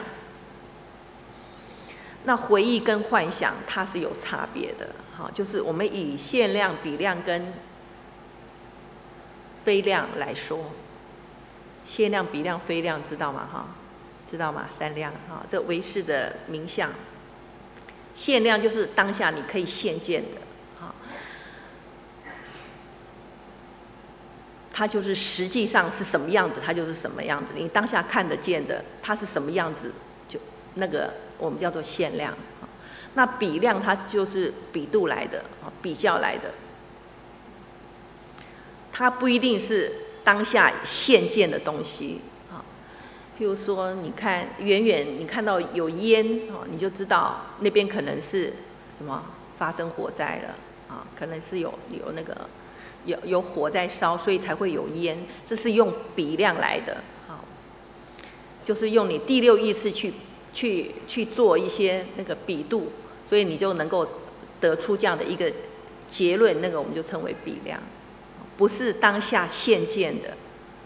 那回忆跟幻想它是有差别的，好，就是我们以限量、比量跟非量来说，限量、比量、非量，知道吗？哈，知道吗？三量哈，这唯识的名相。限量就是当下你可以现见的。它就是实际上是什么样子，它就是什么样子。你当下看得见的，它是什么样子，就那个我们叫做限量。那比量它就是比度来的，比较来的。它不一定是当下现见的东西啊。譬如说，你看远远你看到有烟啊，你就知道那边可能是什么发生火灾了啊，可能是有有那个。有有火在烧，所以才会有烟，这是用比量来的，好，就是用你第六意识去去去做一些那个比度，所以你就能够得出这样的一个结论，那个我们就称为比量，不是当下现见的。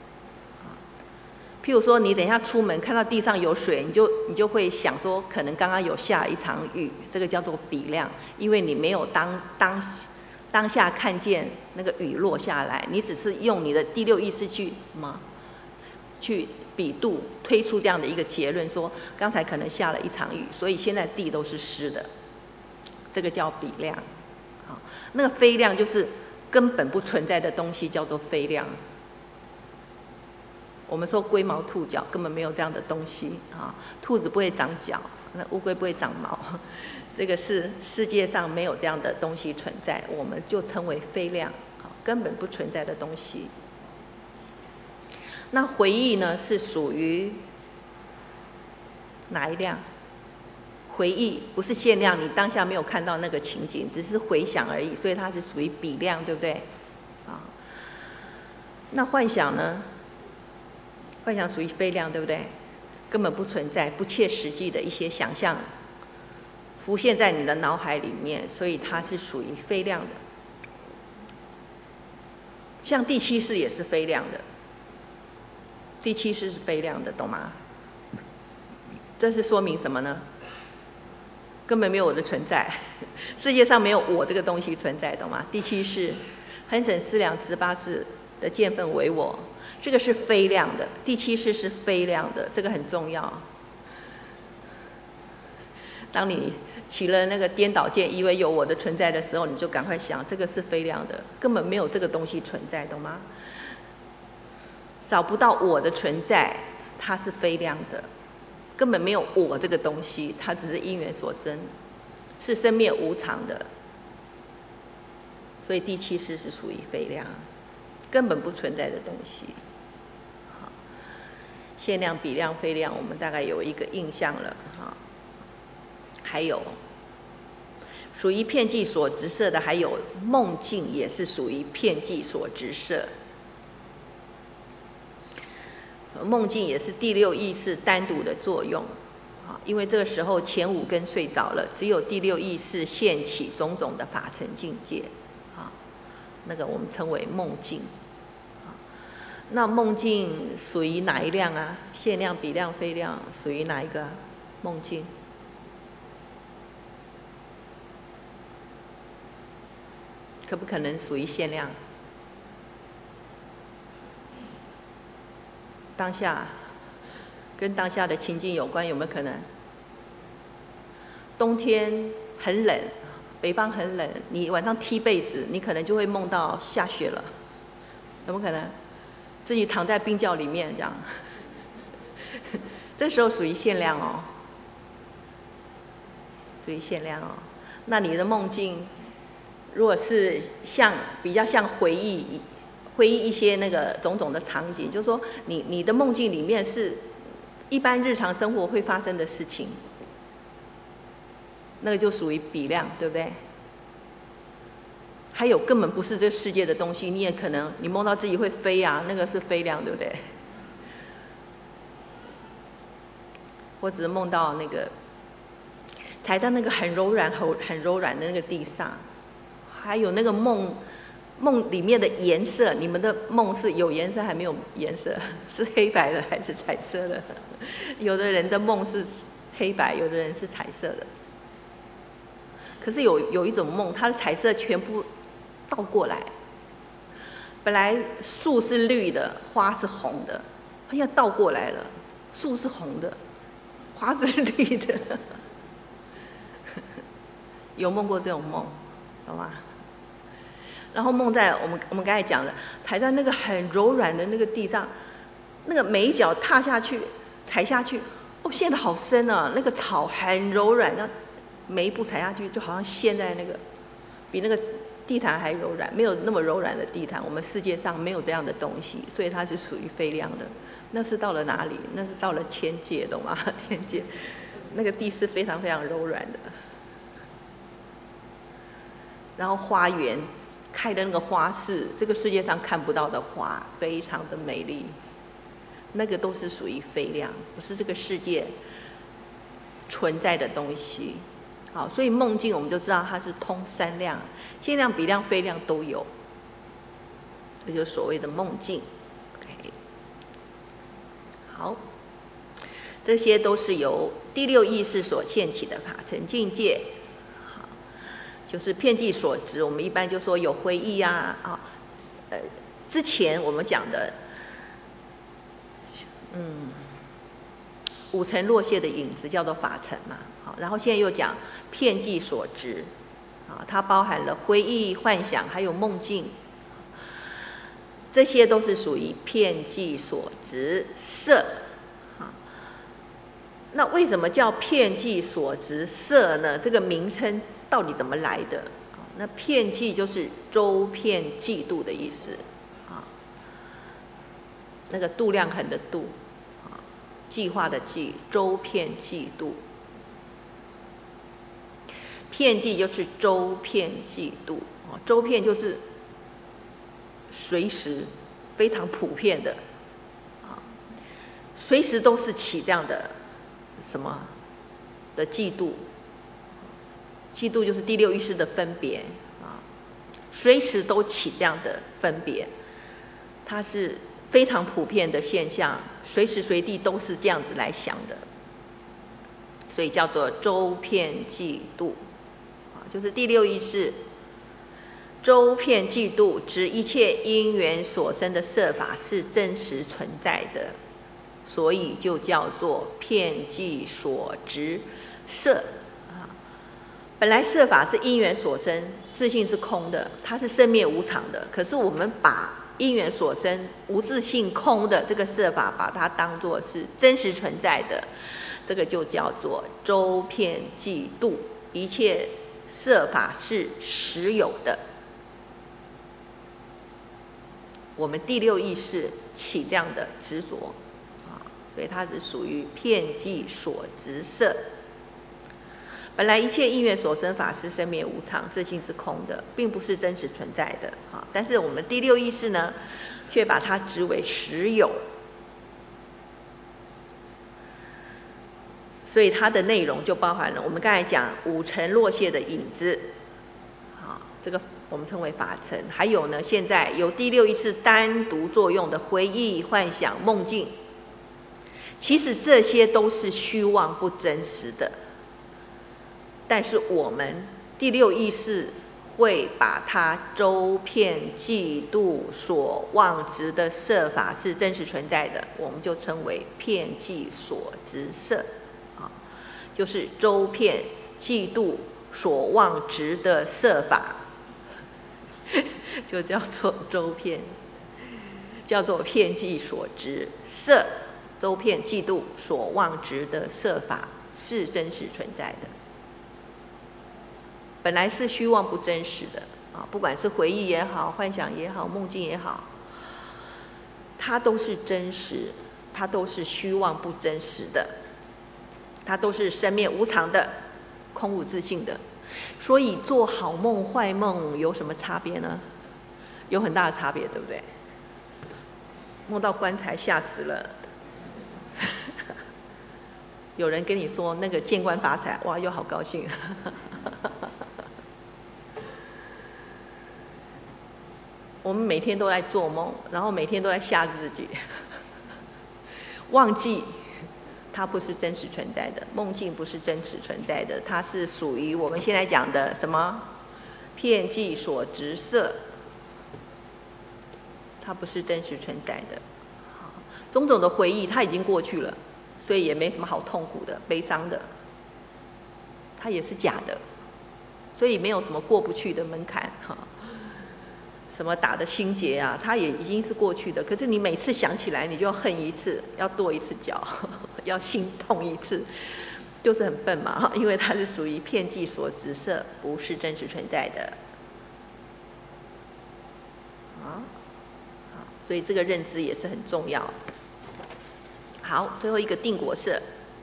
譬如说，你等一下出门看到地上有水，你就你就会想说，可能刚刚有下一场雨，这个叫做比量，因为你没有当当。当下看见那个雨落下来，你只是用你的第六意识去什么，去比度推出这样的一个结论，说刚才可能下了一场雨，所以现在地都是湿的，这个叫比量。好，那个非量就是根本不存在的东西，叫做非量。我们说龟毛兔角，根本没有这样的东西啊，兔子不会长角，那乌龟不会长毛。这个是世界上没有这样的东西存在，我们就称为非量，根本不存在的东西。那回忆呢，是属于哪一量？回忆不是限量，你当下没有看到那个情景，只是回想而已，所以它是属于比量，对不对？啊，那幻想呢？幻想属于非量，对不对？根本不存在，不切实际的一些想象。浮现在你的脑海里面，所以它是属于非量的。像第七识也是非量的，第七识是非量的，懂吗？这是说明什么呢？根本没有我的存在，世界上没有我这个东西存在，懂吗？第七识，恒审思量十八识的见分为我，这个是非量的，第七识是非量的，这个很重要。当你起了那个颠倒见，以为有我的存在的时候，你就赶快想，这个是非量的，根本没有这个东西存在，懂吗？找不到我的存在， 它是非量的，根本没有我这个东西，它只是因缘所生，是生灭无常的。所以第七识是属于非量，根本不存在的东西。好，限量、比量、非量，我们大概有一个印象了哈。还有属于遍计所执色的，还有梦境，也是属于遍计所执色。梦境也是第六意识单独的作用，因为这个时候前五根睡着了，只有第六意识现起种种的法尘境界，那个我们称为梦境。那梦境属于哪一量啊？限量、比量、非量，属于哪一个啊？梦境可不可能属于限量？当下跟当下的情境有关，有没有可能？冬天很冷，北方很冷，你晚上踢被子，你可能就会梦到下雪了，有没有可能？自己躺在冰窖里面这样，这时候属于限量哦，属于限量哦。那你的梦境，如果是像比较像回忆。回忆一些那个种种的场景，就是说你你的梦境里面是一般日常生活会发生的事情，那个就属于比量，对不对？还有根本不是这个世界的东西，你也可能你梦到自己会飞啊，那个是非量，对不对？我只是梦到那个踩到那个很柔软、很很柔软的那个地上，还有那个梦。梦里面的颜色，你们的梦是有颜色还没有颜色？是黑白的还是彩色的？有的人的梦是黑白，有的人是彩色的。可是有有一种梦，它的彩色全部倒过来。本来树是绿的，花是红的，它现在倒过来了，树是红的，花是绿的。有梦过这种梦，好吗？然后梦在我们我们刚才讲了，踩在那个很柔软的那个地上，那个每一脚踏下去、踩下去，哦，陷得好深啊！那个草很柔软，那每一步踩下去就好像陷在那个比那个地毯还柔软，没有那么柔软的地毯，我们世界上没有这样的东西，所以它是属于非量的。那是到了哪里？那是到了天界，懂吗？天界那个地是非常非常柔软的，然后花园。开的那个花是这个世界上看不到的花，非常的美丽，那个都是属于非量，不是这个世界存在的东西。好，所以梦境我们就知道它是通三量，限量、比量、非量都有，这就是所谓的梦境。OK， 好，这些都是由第六意识所现起的法尘境界。就是遍计所执，我们一般就说有回忆啊，啊，呃，之前我们讲的，嗯，五尘落谢的影子叫做法尘嘛，好，然后现在又讲遍计所执，啊，它包含了回忆、幻想，还有梦境，这些都是属于遍计所执色，啊，那为什么叫遍计所执色呢？这个名称到底怎么来的？那遍计就是周遍计度的意思，啊，那个度量衡的度，啊，计划的计，周遍计度。遍计就是周遍计度，啊，周遍就是随时非常普遍的，啊，随时都是起这样的什么的计度。计度就是第六意识的分别啊，随时都起这样的分别，它是非常普遍的现象，随时随地都是这样子来想的，所以叫做周遍计度啊，就是第六意识周遍计度，指一切因缘所生的色法是真实存在的，所以就叫做遍计所执色。本来色法是因缘所生，自性是空的，它是生灭无常的。可是我们把因缘所生无自性空的这个色法，把它当作是真实存在的，这个就叫做周遍计度，一切色法是实有的。我们第六意识起这样的执着啊，所以它是属于遍计所执色。本来一切因缘所生法是生灭无常、自性是空的，并不是真实存在的啊。但是我们第六意识呢，却把它执为实有，所以它的内容就包含了我们刚才讲五尘落谢的影子，啊，这个我们称为法尘。还有呢，现在有第六意识单独作用的回忆、幻想、梦境，其实这些都是虚妄不真实的。但是我们第六意识会把它周遍计度所妄执的色法是真实存在的，我们就称为遍计所执色，啊，就是周遍计度所妄执的色法，就叫做周遍，叫做遍计所执色。周遍计度所妄执的色法是真实存在的。本来是虚妄不真实的啊，不管是回忆也好、幻想也好、梦境也好，它都是真实，它都是虚妄不真实的，它都是生灭无常的、空无自性的。所以做好梦坏梦有什么差别呢？有很大的差别，对不对？梦到棺材吓死了，有人跟你说那个见官发财，哇，又好高兴。我们每天都在做梦，然后每天都在吓自己，忘记它不是真实存在的，梦境不是真实存在的，它是属于我们现在讲的什么遍计所执色，它不是真实存在的。种种的回忆它已经过去了，所以也没什么好痛苦的、悲伤的，它也是假的，所以没有什么过不去的门槛哈。什么打的心结啊，它也已经是过去的。可是你每次想起来，你就要恨一次，要跺一次脚，要心痛一次，就是很笨嘛。因为它是属于遍计所执色，不是真实存在的。啊，好，所以这个认知也是很重要。好，最后一个定果色。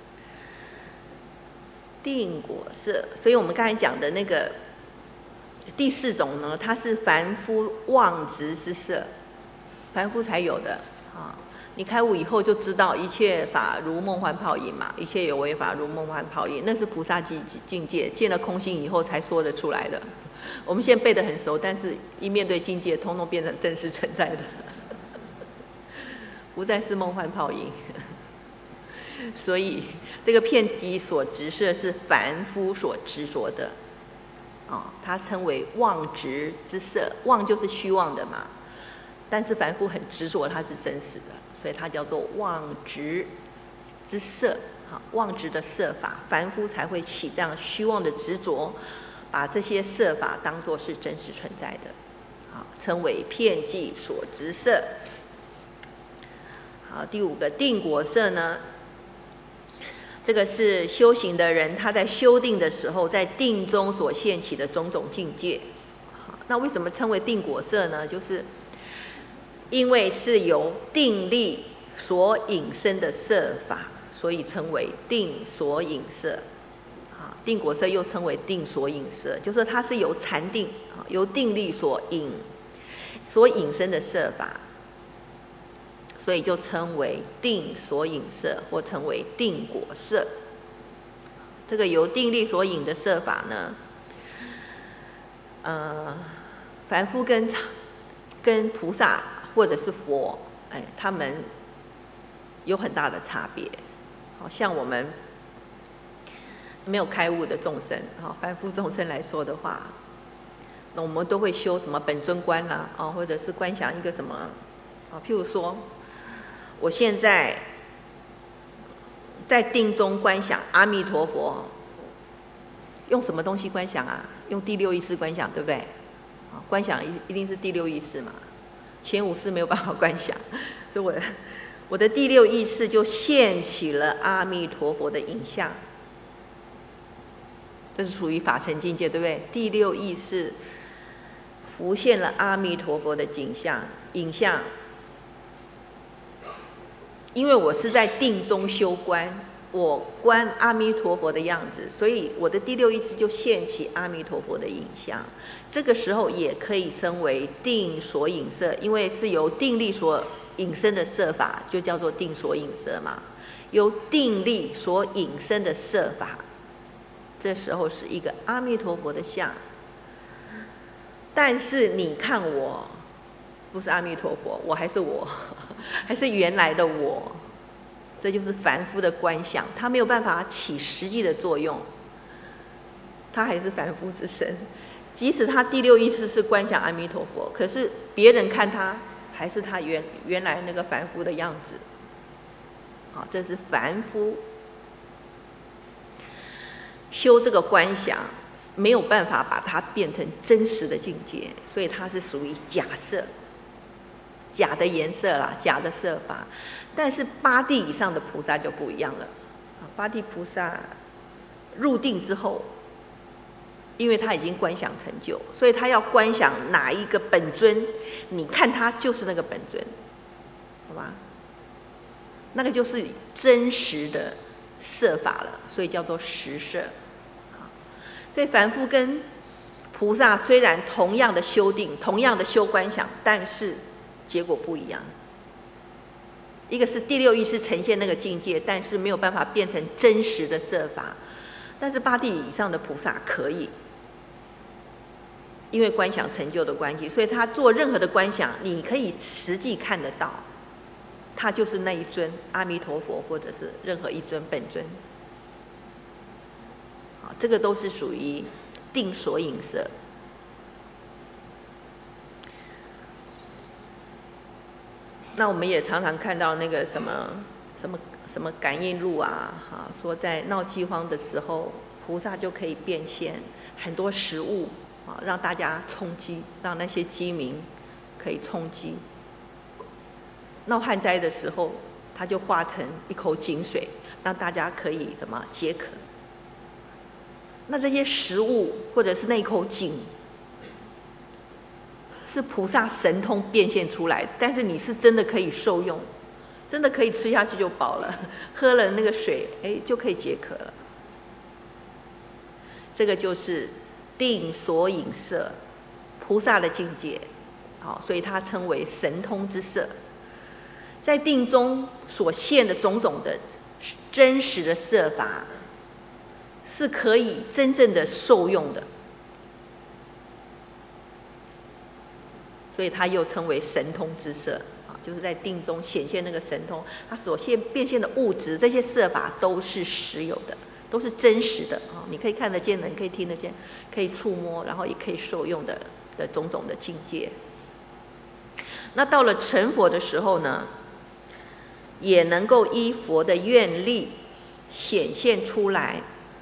定果色，所以我们刚才讲的那个。第四种呢，它是凡夫妄执之色，凡夫才有的啊。你开悟以后就知道一切法如梦幻泡影嘛，一切有为法如梦幻泡影，那是菩萨境境界，见了空性以后才说得出来的。我们现在背得很熟，但是一面对境界，通通变成真实存在的，不再是梦幻泡影。所以这个遍计所执色是凡夫所执着的。哦，它称为妄执之色，妄就是虚妄的嘛，但是凡夫很执着它是真实的，所以它叫做妄执之色。好，妄执的色法，凡夫才会起这样虚妄的执着，把这些色法当作是真实存在的，好，称为遍计所执色。好，第五个定果色呢？这个是修行的人，他在修定的时候，在定中所现起的种种境界。那为什么称为定果色呢？就是因为是由定力所引生的色法，所以称为定所引色。啊，定果色又称为定所引色，就是它是由禅定啊，由定力所引所引生的色法。所以就称为定所引色，或称为定果色。这个由定力所引的色法呢，呃，凡夫跟跟菩萨或者是佛，哎，他们有很大的差别。好像我们没有开悟的众生，哈，凡夫众生来说的话，那我们都会修什么本尊观啦，啊，或者是观想一个什么，啊，譬如说。我现在在定中观想阿弥陀佛，用什么东西观想啊？用第六意识观想，对不对？啊，观想一一定是第六意识嘛。 前五识没有办法观想，所以我我的第六意识就现起了阿弥陀佛的影像。这是属于法尘境界，对不对？第六意识浮现了阿弥陀佛的景象、影像。因为我是在定中修观，我观阿弥陀佛的样子，所以我的第六意识就现起阿弥陀佛的影像。这个时候也可以称为定所影色，因为是由定力所引生的色法，就叫做定所影色嘛。由定力所引生的色法，这时候是一个阿弥陀佛的像。但是你看我，不是阿弥陀佛，我还是我，还是原来的我。这就是凡夫的观想，他没有办法起实际的作用，他还是凡夫之身。即使他第六意识是观想阿弥陀佛，可是别人看他还是他原原来那个凡夫的样子。好，这是凡夫修这个观想，没有办法把它变成真实的境界，所以它是属于假色。假的颜色啦，假的色法。但是八地以上的菩萨就不一样了。八地菩萨入定之后，因为他已经观想成就，所以他要观想哪一个本尊，你看他就是那个本尊，好吧？那个就是真实的色法了，所以叫做实色。所以凡夫跟菩萨虽然同样的修定，同样的修观想，但是结果不一样。一个是第六意识呈现那个境界，但是没有办法变成真实的色法。但是八地以上的菩萨可以，因为观想成就的关系，所以他做任何的观想，你可以实际看得到，他就是那一尊阿弥陀佛，或者是任何一尊本尊。好，这个都是属于定所影色。那我们也常常看到那个什么什么什么感应录啊，哈，说在闹饥荒的时候，菩萨就可以变现很多食物啊，让大家充饥，让那些饥民可以充饥。闹旱灾的时候，他就化成一口井水，让大家可以什么解渴。那这些食物或者是那口井，是菩萨神通变现出来，但是你是真的可以受用，真的可以吃下去就饱了，喝了那个水，哎，就可以解渴了。这个就是定所影色，菩萨的境界，好，所以它称为神通之色。在定中所现的种种的真实的色法，是可以真正的受用的。所以它又称为神通之色，啊，就是在定中显现那个神通，它所现变现的物质，这些色法都是实有的，都是真实的啊，你可以看得见的，你可以听得见，可以触摸，然后也可以受用的的种种的境界。那到了成佛的时候呢，也能够依佛的愿力显现出来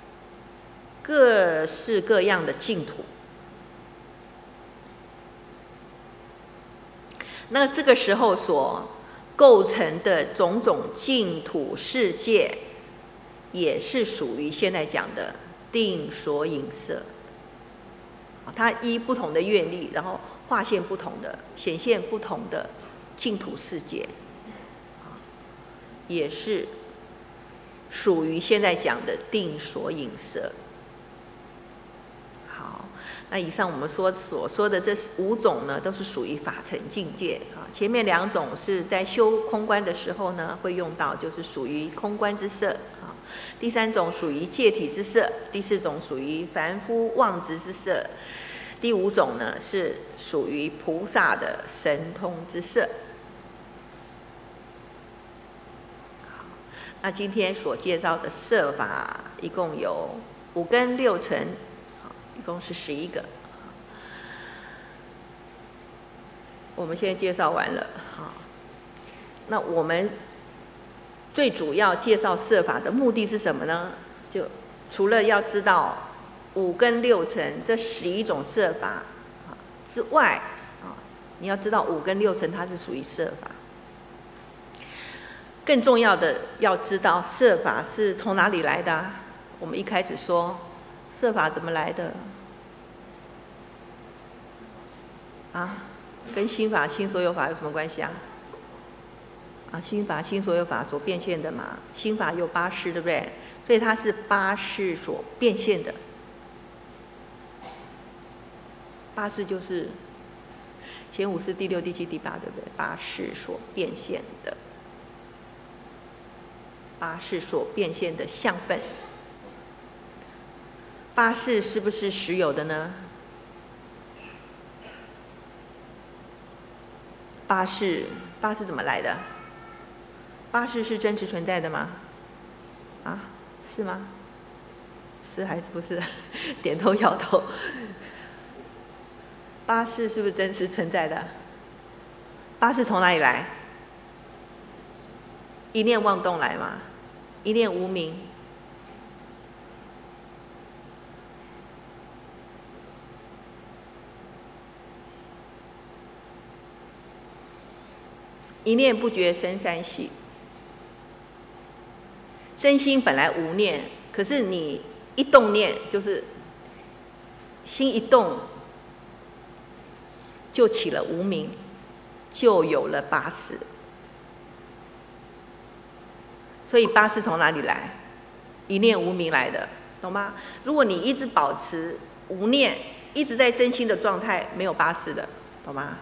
各式各样的净土。那这个时候所构成的种种净土世界，也是属于现在讲的定所影色。它依不同的愿力，然后化现不同的、显现不同的净土世界，也是属于现在讲的定所影色。好，那以上我们说所说的这五种呢，都是属于法尘境界啊。前面两种是在修空观的时候呢会用到，就是属于空观之色啊。第三种属于戒体之色，第四种属于凡夫妄执之色，第五种呢是属于菩萨的神通之色。好，那今天所介绍的色法一共有五根六尘，一共是十一个。我们现在介绍完了，好，那我们最主要介绍色法的目的是什么呢？就除了要知道五根六尘这十一种色法之外， 你要知道五跟六尘它是属于色法。更重要的要知道色法是从哪里来的、啊、我们一开始说色法怎么来的啊？跟心法心所有法有什么关系啊？啊，心法心所有法所变现的嘛，心法有八识，对不对？所以它是八识所变现的。八识就是前五识、第六、第七、第八，对不对？八识所变现的，八识所变现的相分。八识是不是实有的呢？八识，八识怎么来的？八识是真实存在的吗？啊，是吗？是还是不是？点头摇头。八识是不是真实存在的？八识从哪里来？一念妄动来嘛，一念无明。一念不觉生三系。真心本来无念，可是你一动念，就是心一动，就起了无明，就有了八识。所以八识从哪里来？一念无明来的，懂吗？如果你一直保持无念，一直在真心的状态，没有八识的，懂吗？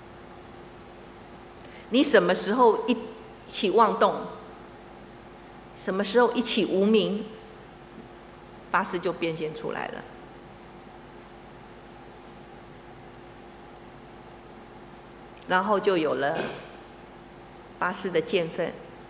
你什么时候一起妄动，什么时候一起无明，八识就变现出来了。然后就有了八识的见分，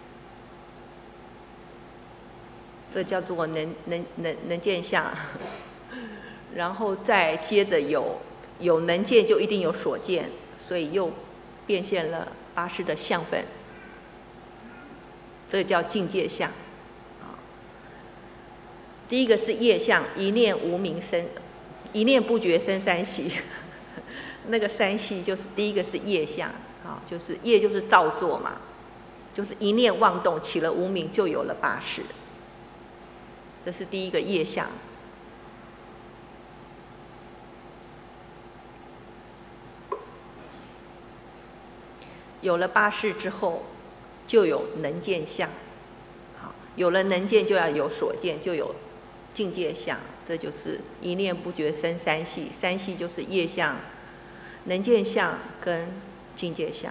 这叫做能能能能见相。然后再接着有有能见，就一定有所见，所以又变现了八识的相分，这个叫境界相。第一个是业相，一念无明生，一念不觉生三系。那个三系就是第一个是业相，啊，就是业就是造作嘛，就是一念妄动起了无明，就有了八识，这是第一个业相。有了八识之后，就有能见相，好，有了能见就要有所见，就有境界相，这就是一念不觉生三系，三系就是业相、能见相跟境界相。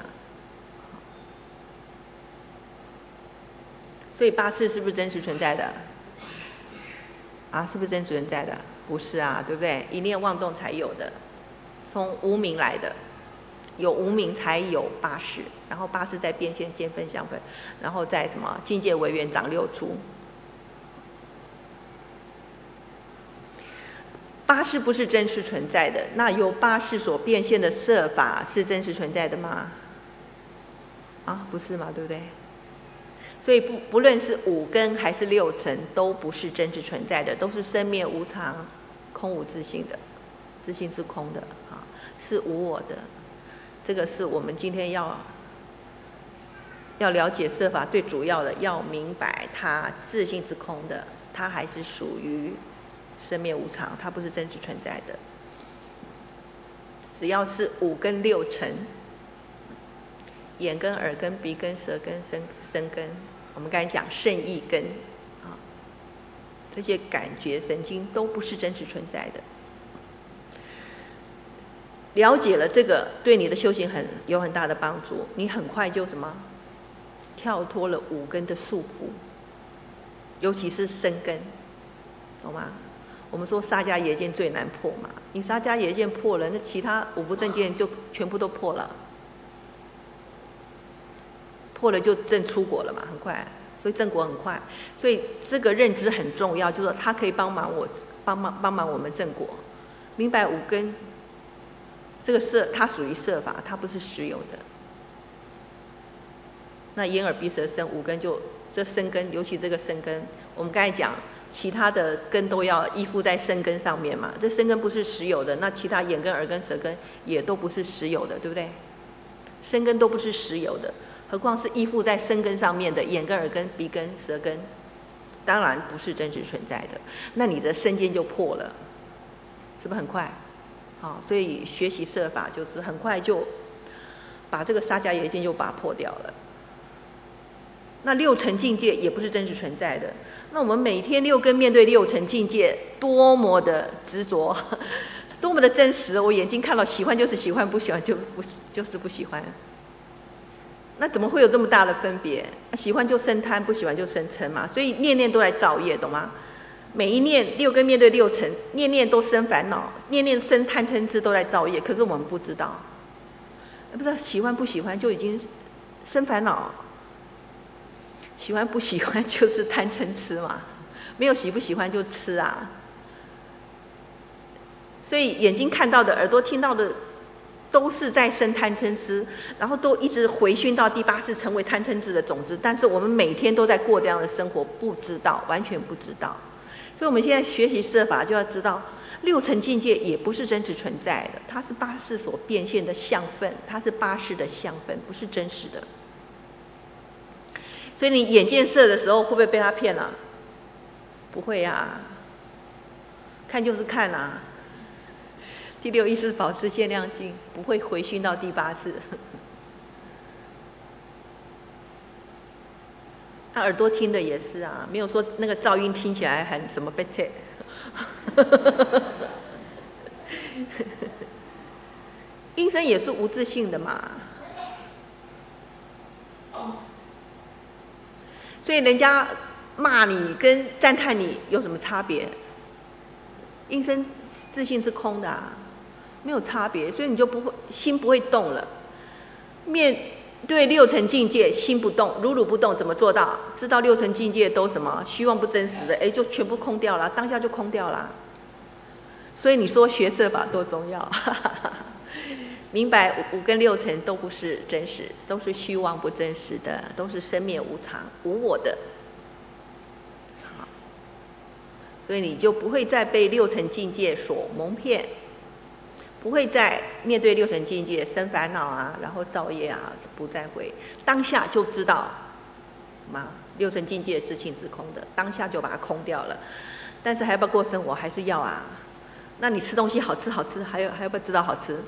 所以八识是不是真实存在的？啊，是不是真实存在的？不是啊，对不对？一念妄动才有的，从无明来的，有无明才有八识，然后八识再变现见分相分，然后再什么境界为缘长六出。八识不是真实存在的，那由八识所变现的色法是真实存在的吗？啊，不是嘛，对不对？所以不不论是五根还是六尘，都不是真实存在的，都是生灭无常、空无自性的，自性是空的啊，是无我的。这个是我们今天要要了解色法最主要的，要明白它自性是空的，它还是属于生灭无常，它不是真实存在的。只要是五根六尘，眼根、耳根、鼻根、舌根、身身根，我们刚才讲圣意根啊，这些感觉神经都不是真实存在的。了解了这个，对你的修行很有很大的帮助，你很快就什么跳脱了五根的束缚，尤其是身根，懂吗？我们说沙迦耶见最难破嘛，你沙迦耶见破了，那其他五不正见就全部都破了，破了就证出果了嘛，很快，所以证果很快，所以这个认知很重要，就是它可以帮忙我，帮忙帮忙我们证果，明白五根。这个色它属于色法，它不是实有的。那眼耳鼻舌身五根就这身根，尤其这个身根，我们刚才讲其他的根都要依附在身根上面嘛。这身根不是实有的，那其他眼根、耳根、舌根也都不是实有的，对不对？身根都不是实有的，何况是依附在身根上面的眼根、耳根、鼻根、舌根，当然不是真实存在的。那你的身见就破了，是不是很快？好，所以学习摄法就是很快就把这个沙迦耶见就把它破掉了。那六尘境界也不是真实存在的。那我们每天六根面对六尘境界，多么的执着，多么的真实！我眼睛看到喜欢就是喜欢，不喜欢就不就是不喜欢。那怎么会有这么大的分别？喜欢就生贪，不喜欢就生嗔嘛。所以念念都在造业，懂吗？每一念六根面对六尘，念念都生烦恼，念念生贪嗔痴都在造业。可是我们不知道，不知道喜欢不喜欢就已经生烦恼。喜欢不喜欢就是贪嗔痴嘛，没有喜不喜欢就吃啊。所以眼睛看到的、耳朵听到的，都是在生贪嗔痴，然后都一直回熏到第八世，成为贪嗔痴的种子。但是我们每天都在过这样的生活，不知道，完全不知道。所以我们现在学习摄法，就要知道六尘境界也不是真实存在的，它是八识所变现的相分，它是八识的相分，不是真实的。所以你眼见色的时候，会不会被他骗了？不会啊，看就是看啊。第六意识保持限量境，不会回熏到第八识。他耳朵听的也是啊，没有说那个噪音听起来很什么被切。音声也是无自性的嘛。所以人家骂你跟赞叹你有什么差别？音声自性是空的啊，没有差别，所以你就不会心不会动了。面对六尘境界，心不动，如如不动，怎么做到？知道六尘境界都什么虚妄不真实的，哎，就全部空掉了，当下就空掉了。所以你说学摄法多重要？明白五跟六尘都不是真实，都是虚妄不真实的，都是生灭无常无我的。好，所以你就不会再被六尘境界所蒙骗，不会再面对六尘境界生烦恼啊，然后造业啊，不再会。当下就知道嘛，六尘境界自性是空的，当下就把它空掉了。但是还要不要过生活？还是要啊。那你吃东西好吃好吃，还有还要不要知道好吃？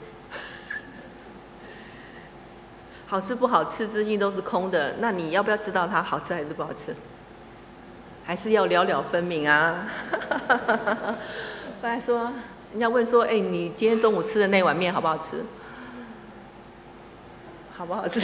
好吃不好吃之性都是空的，那你要不要知道它好吃还是不好吃？还是要了了分明啊。不然说，人家问说，哎、欸，你今天中午吃的那碗面好不好吃？好不好吃？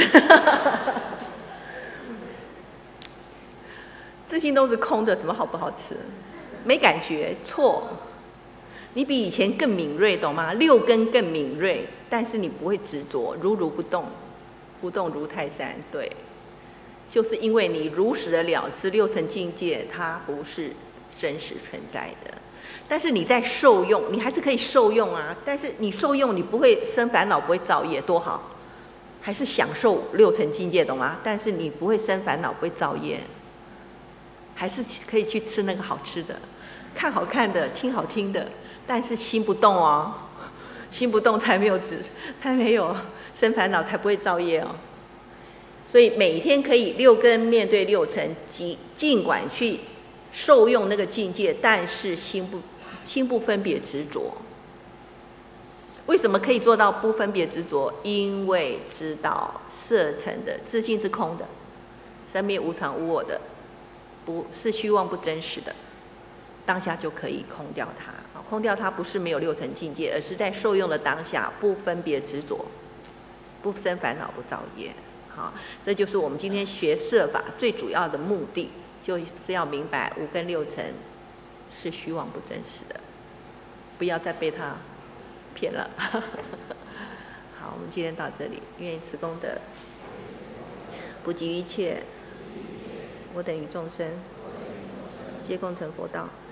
自性都是空的，什么好不好吃？没感觉，错。你比以前更敏锐，懂吗？六根更敏锐，但是你不会执着，如如不动。不动如泰山，对，就是因为你如实的了知六尘境界，它不是真实存在的。但是你在受用，你还是可以受用啊。但是你受用，你不会生烦恼，不会造业，多好，还是享受六尘境界，懂吗？但是你不会生烦恼，不会造业，还是可以去吃那个好吃的，看好看的，听好听的，但是心不动哦。心不动才没有执，才没有生烦恼，才不会造业哦。所以每天可以六根面对六尘，尽尽管去受用那个境界，但是心不心不分别执着。为什么可以做到不分别执着？因为知道色尘的自性是空的，生灭无常无我的，不是虚妄不真实的，当下就可以空掉它。空掉它不是没有六尘境界，而是在受用的当下不分别执着，不生烦恼，不造业。好，这就是我们今天学摄法最主要的目的，就是要明白五根六尘是虚妄不真实的，不要再被它骗了。好，我们今天到这里，愿此功德不及一切我等与众生，皆共成佛道。